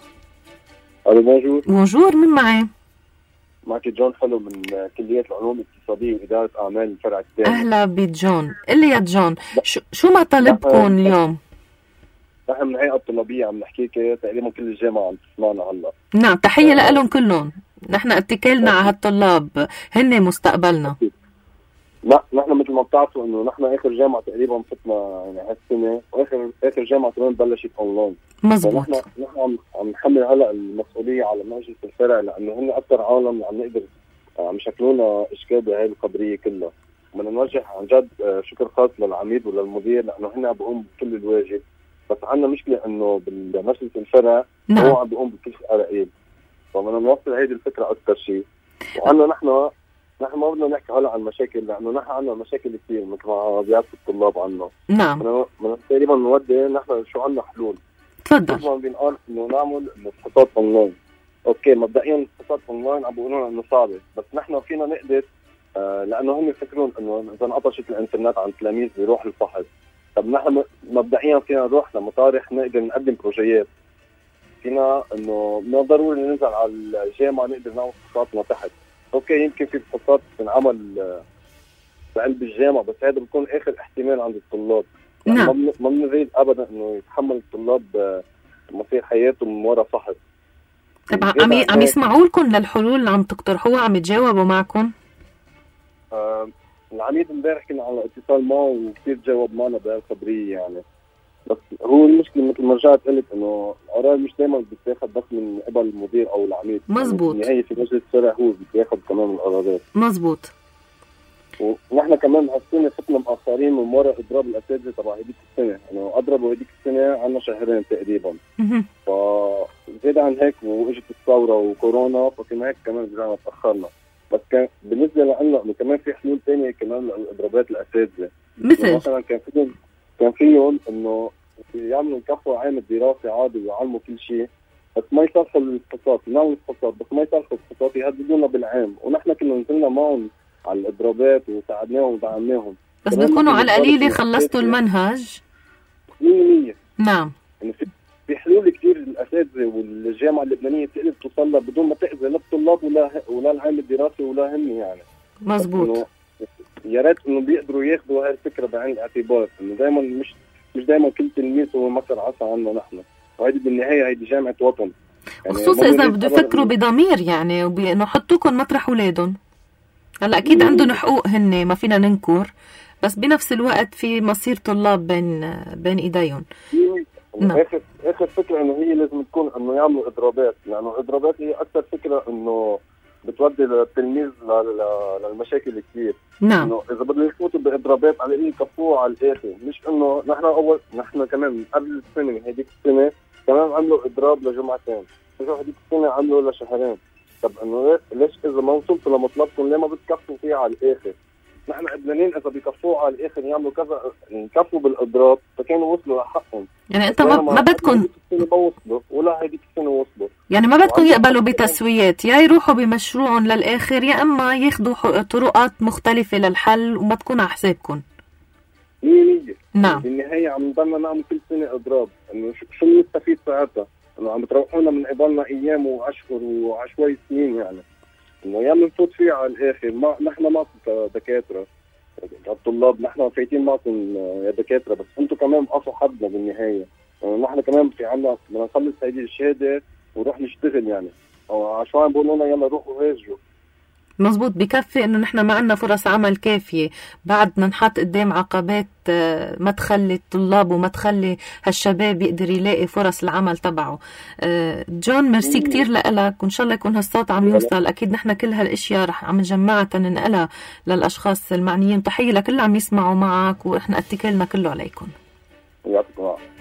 بونجور. مين معي؟ معك جون حلو من كلية العلوم الاقتصادية وإدارة أعمال الفرع الثاني. أهلا بجون. اللي يا جون شو مطالبكم اليوم؟ نحن من هيئة الطلابية عم نحكيك تقريبا كل الجامعة عم تسمعنا هلا. نعم، تحية لهم كلهم. نحن اتكلنا على هالطلاب، هن مستقبلنا. لا، نحن مثل ما بتعرفوا انه نحن اخر جامعة تقريبا فتنا يعني هالسنة، واخر جامعة كمان بلشت اونلاين. مزبوط. نحن عم نحمل هلا المسؤولية على مجلس الفرع، لانه هن اكثر عالم عم نقدر عم يشكلونا اشكال بهاي القضية كلها. بدنا نوجه عن جد شكر خاص للعميد وللمدير، لانه هن عم بيقوموا بكل الواجب. بس عندنا مشكلة انه بالمجلس الفرع هو عم بيقوم بكل شيء قليل، فبدنا نوصل هيدي الفكرة اكثر شيء. وعندنا نحن ما بدنا نحكي هلا عن مشاكل، لانه نحن عندنا مشاكل كثير مثل ما بيعرفوا الطلاب عنا. نعم. بدنا تقريبا نودي نحن شو عندنا حلول. تفضل. مثل ما بنقول انه نعمل الفحوصات اونلاين. اوكي، مبدئيا الفحوصات اونلاين عم بيقولوا انه صعبة، بس نحن فينا نقدر لانه هم يفكرون انه اذا انقطشت الانترنت عن التلاميذ بيروح الفحص. طب نحن مبدئيا فينا نروح لمطارح نقدر نقدم بروجيات. فينا انه ما ضروري ننزل على الجامعه نقدر نعمل فحوصاتنا تحت. اوكي، يمكن في فحوصات تنعمل بقلب الجامعه، بس هذا بيكون اخر احتمال عند الطلاب. نعم. ما بنريد ابدا انه يتحمل الطلاب مصير حياتهم من وراء فحص. طب عم يسمعوا لكم للحلول اللي عم تقترحوها؟ عم يتجاوبوا معكم؟ العميد امبارح كنا على اتصال معه وكثير جاوب معنا بهالخبريه يعني. بس هو المشكله مثل ما رجعت قلت انه القرار مش دائما بتاخذ بس من قبل المدير او العميد. مزبوط. يعني هي في مجلس الفرع هو بياخذ كمان القرارات. مزبوط. ونحن كمان هالسنه فتنا مأخرين من وراء اضراب الاساتذه تبع هذيك السنه، انه اضربوا هذيك السنه عنا شهرين تقريبا. فزيد عن هيك واجت الثوره وكورونا، فكنا هيك كمان رجعنا تاخرنا. بس كان بالنسبه لنا انه كمان في حلول ثانيه كمان لاضرابات الاساتذه، مثل مثلا كان فيهم انه يعملوا يكفوا عام الدراسي عادي ويعلموا كل شيء، بس ما يصرفوا الفحوصات، يناولوا الفحوصات بس ما يصرفوا الفحوصات، يهددونا بالعام، ونحن كنا نزلنا معهم على الاضرابات وساعدناهم ودعمناهم. بس بتكونوا على القليله خلصتوا المنهج 100%. نعم. يعني في حلول كثير الاساتذه والجامعه اللبنانيه تقدر توصل لها بدون ما تاذي لا الطلاب ولا العام الدراسي ولا هن يعني. مزبوط. يا ريت انه بيقدروا ياخذوا هاي الفكره بعين الاعتبار، انه دائما مش دائما كل تلميذ هو مصدر عصا عنا نحن، وهيدي بالنهايه هيدي جامعه وطن. يعني خصوصا اذا بده يفكروا بضمير يعني وانه حطوكم مطرح اولادهم. هلا اكيد عندهم حقوق هن ما فينا ننكر، بس بنفس الوقت في مصير طلاب بين ايديهم. اخر فكره انه هي لازم تكون انه يعملوا اضرابات، لانه الاضرابات هي اكثر فكره انه بتودي التلميذ للمشاكل كثير. نعم. انه اذا بدهم يفوتوا باضرابات على الاقل يكفوها على الاخر، مش انه نحن كمان قبل السنه هذيك السنه كمان عملوا اضراب لجمعتين، رجعوا هذيك السنه عملوا لشهرين. طب انه ليش اذا ما وصلتوا لمطلبكم ليه ما بتكفوا فيها على الاخر؟ نحن قبلانين اذا بيكفوا على الاخر يعملوا كذا يكفوا بالاضراب فكانوا وصلوا لحقهم. يعني انت ما بدكم وصلوا ولا هذيك السنه وصلوا، يعني ما بدكم يقبلوا بتسويات، يا يروحوا بمشروعهم للاخر يا اما ياخذوا طرقات مختلفه للحل وما تكون على حسابكم. 100%. نعم. بالنهايه عم نضلنا نعمل كل سنه اضراب، انه شو بنستفيد ساعتها؟ انه عم تروحونا من قبلنا ايام واشهر وعشوائي سنين، يعني انه يا بنفوت فيه على الاخر. ما نحن ما دكاتره الطلاب، نحن فايتين معكم يا دكاتره، بس انتم كمان بقصوا حدنا بالنهايه. نحن كمان في عنا بدنا نخلص هيدي الشهاده ونروح نشتغل، يعني او عشان بيقولوا لنا يلا روحوا هاجروا. مزبوط. بكفي انه نحن ما عنا فرص عمل كافيه، بعدنا نحط قدام عقبات ما تخلي الطلاب وما تخلي هالشباب يقدر يلاقي فرص العمل تبعه. جون ميرسي كتير لك، وان شاء الله يكون هالصوت عم يوصل. اكيد نحن كل هالاشياء رح عم نجمعها تننقلها للاشخاص المعنيين. تحيه لكل اللي عم يسمعوا معك، واحنا اتكالنا كله عليكم. يعطيكم العافيه.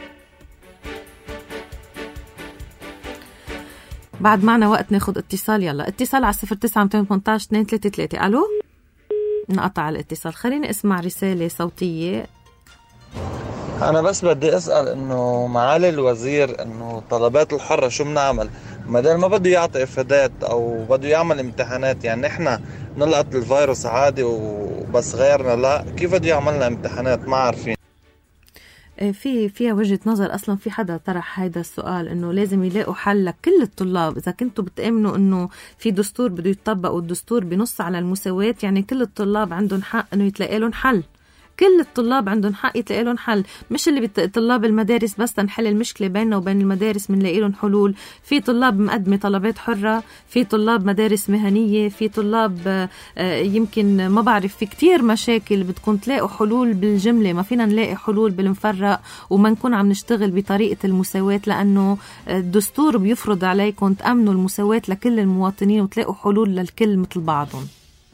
بعد معنا وقت ناخد اتصال. يلا اتصال على 09-218-233. الو، انقطع الاتصال. خليني اسمع رسالة صوتية. انا بس بدي اسأل انه معالي الوزير انه طلبات الحرة شو بنعمل؟ مادام ما بده يعطي افادات او بده يعمل امتحانات، يعني احنا نلقط الفيروس عادي وبس غيرنا لا، كيف بده يعملنا امتحانات؟ ما عارفين. فيها وجهة نظر. أصلا في حدا طرح هيدا السؤال إنه لازم يلاقوا حل لكل الطلاب. إذا كنتوا بتأمنوا إنه في دستور بده يتطبق والدستور بنص على المساواة، يعني كل الطلاب عندهم حق إنه يتلاقي لهم حل. كل الطلاب عندهم حق يتلاقي لهم حل، مش اللي طلاب المدارس بس تنحل المشكلة بيننا وبين المدارس منلاقي لهم حلول. في طلاب مقدمة طلبات حرة، في طلاب مدارس مهنية، في طلاب يمكن ما بعرف، في كتير مشاكل بدكم تلاقوا حلول بالجملة. ما فينا نلاقي حلول بالمفرق وما نكون عم نشتغل بطريقة المساواة، لأنه الدستور بيفرض عليكم تأمنوا المساواة لكل المواطنين وتلاقوا حلول للكل مثل بعضهم.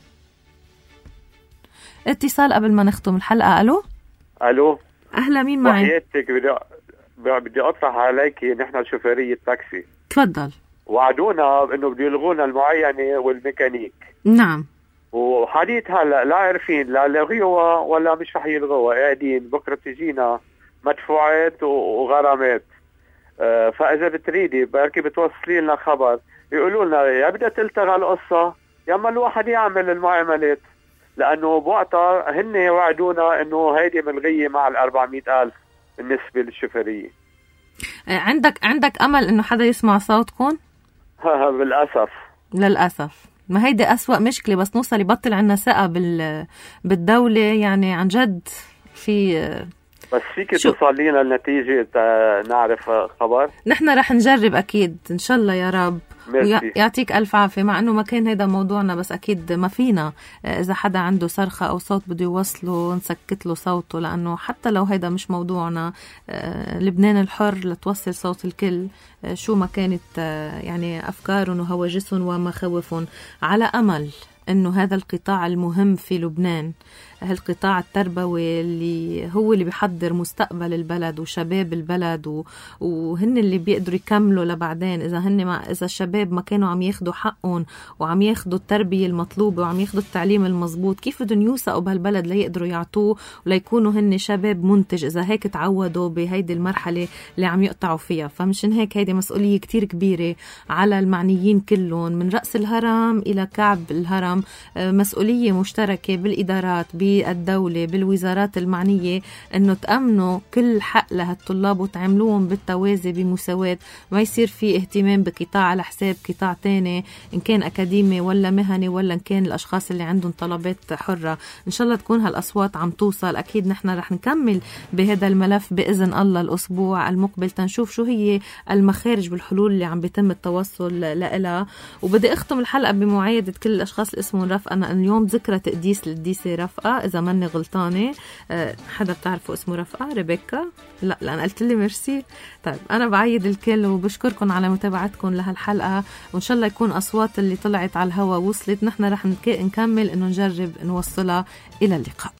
اتصال قبل ما نختم الحلقة. الو اهلا، مين معي؟ وحياتك بدي اطرح عليكي، نحن شوفيرية تاكسي. تفضل. وعدونا انه بده يلغونا المعينة والميكانيك. نعم. وحديث هلا لا عارفين لا لغيوها ولا مش رح يلغوها، قاعدين بكره تجينا مدفوعات وغرامات. فاذا بتريدي بركي بتوصلي لنا خبر يقولوا لنا يا بدها تلتغى القصة يا اما الواحد يعمل المعاملات، لأنه بوقتها هن وعدونا إنه هيدي ملغية مع 400,000 بالنسبة للشوفيرية. عندك أمل إنه حدا يسمع صوتكم؟ بالأسف. للأسف. ما هيدي أسوأ مشكلة، بس نوصل يبطل عنا ثقة بالدولة، يعني عن جد في. بس فيك توصل لنا النتيجة نعرف خبر؟ نحن رح نجرب أكيد إن شاء الله يا رب. ويعطيك ألف عافية. مع أنه ما كان هيدا موضوعنا، بس أكيد ما فينا إذا حدا عنده صرخة أو صوت بده يوصله نسكت له صوته، لأنه حتى لو هيدا مش موضوعنا، لبنان الحر لتوصل صوت الكل شو ما كانت يعني أفكارهم وهواجسهم ومخاوفهم، على أمل أنه هذا القطاع المهم في لبنان، هالقطاع التربوي اللي هو اللي بيحضر مستقبل البلد وشباب البلد وهن اللي بيقدروا يكملوا لبعدين. إذا الشباب ما كانوا عم ياخدوا حقهم وعم ياخدوا التربية المطلوبة وعم ياخدوا التعليم المضبوط، كيف بدهم يوثقوا بهالبلد ليقدروا يعطوه وليكونوا هن شباب منتج إذا هيك تعودوا بهيدي المرحلة اللي عم يقطعوا فيها؟ فمشان هيك هيدي مسؤولية كتير كبيرة على المعنيين كلهم من رأس الهرم إلى كعب الهرم، مسؤولية مشتركة بالإدارات بالدولة بالوزارات المعنية أنه تأمنوا كل حق لهالطلاب وتعملوهم بالتوازي بمساواة، ما يصير في اهتمام بقطاع على حساب قطاع تاني إن كان أكاديمي ولا مهني ولا إن كان الأشخاص اللي عندهم طلبات حرة. إن شاء الله تكون هالأصوات عم توصل. أكيد نحن رح نكمل بهذا الملف بإذن الله الأسبوع المقبل تنشوف شو هي المخارج بالحلول اللي عم بيتم التوصل لها. وبدي أختم الحلقة بمعايدة كل الأشخاص اللي اسمهم رفقة. أنا اليوم ذكرى تقديس للقديسة رفقة إذا ماني غلطانة. حدا بتعرفوا اسمه رفقة؟ ريبيكا؟ لا لأن قلت لي ميرسي. طيب أنا بعيد الكل وبشكركم على متابعتكم لهالحلقة، وإن شاء الله يكون أصوات اللي طلعت على الهوا وصلت. نحن رح نكمل إنه نجرب نوصلها. إلى اللقاء.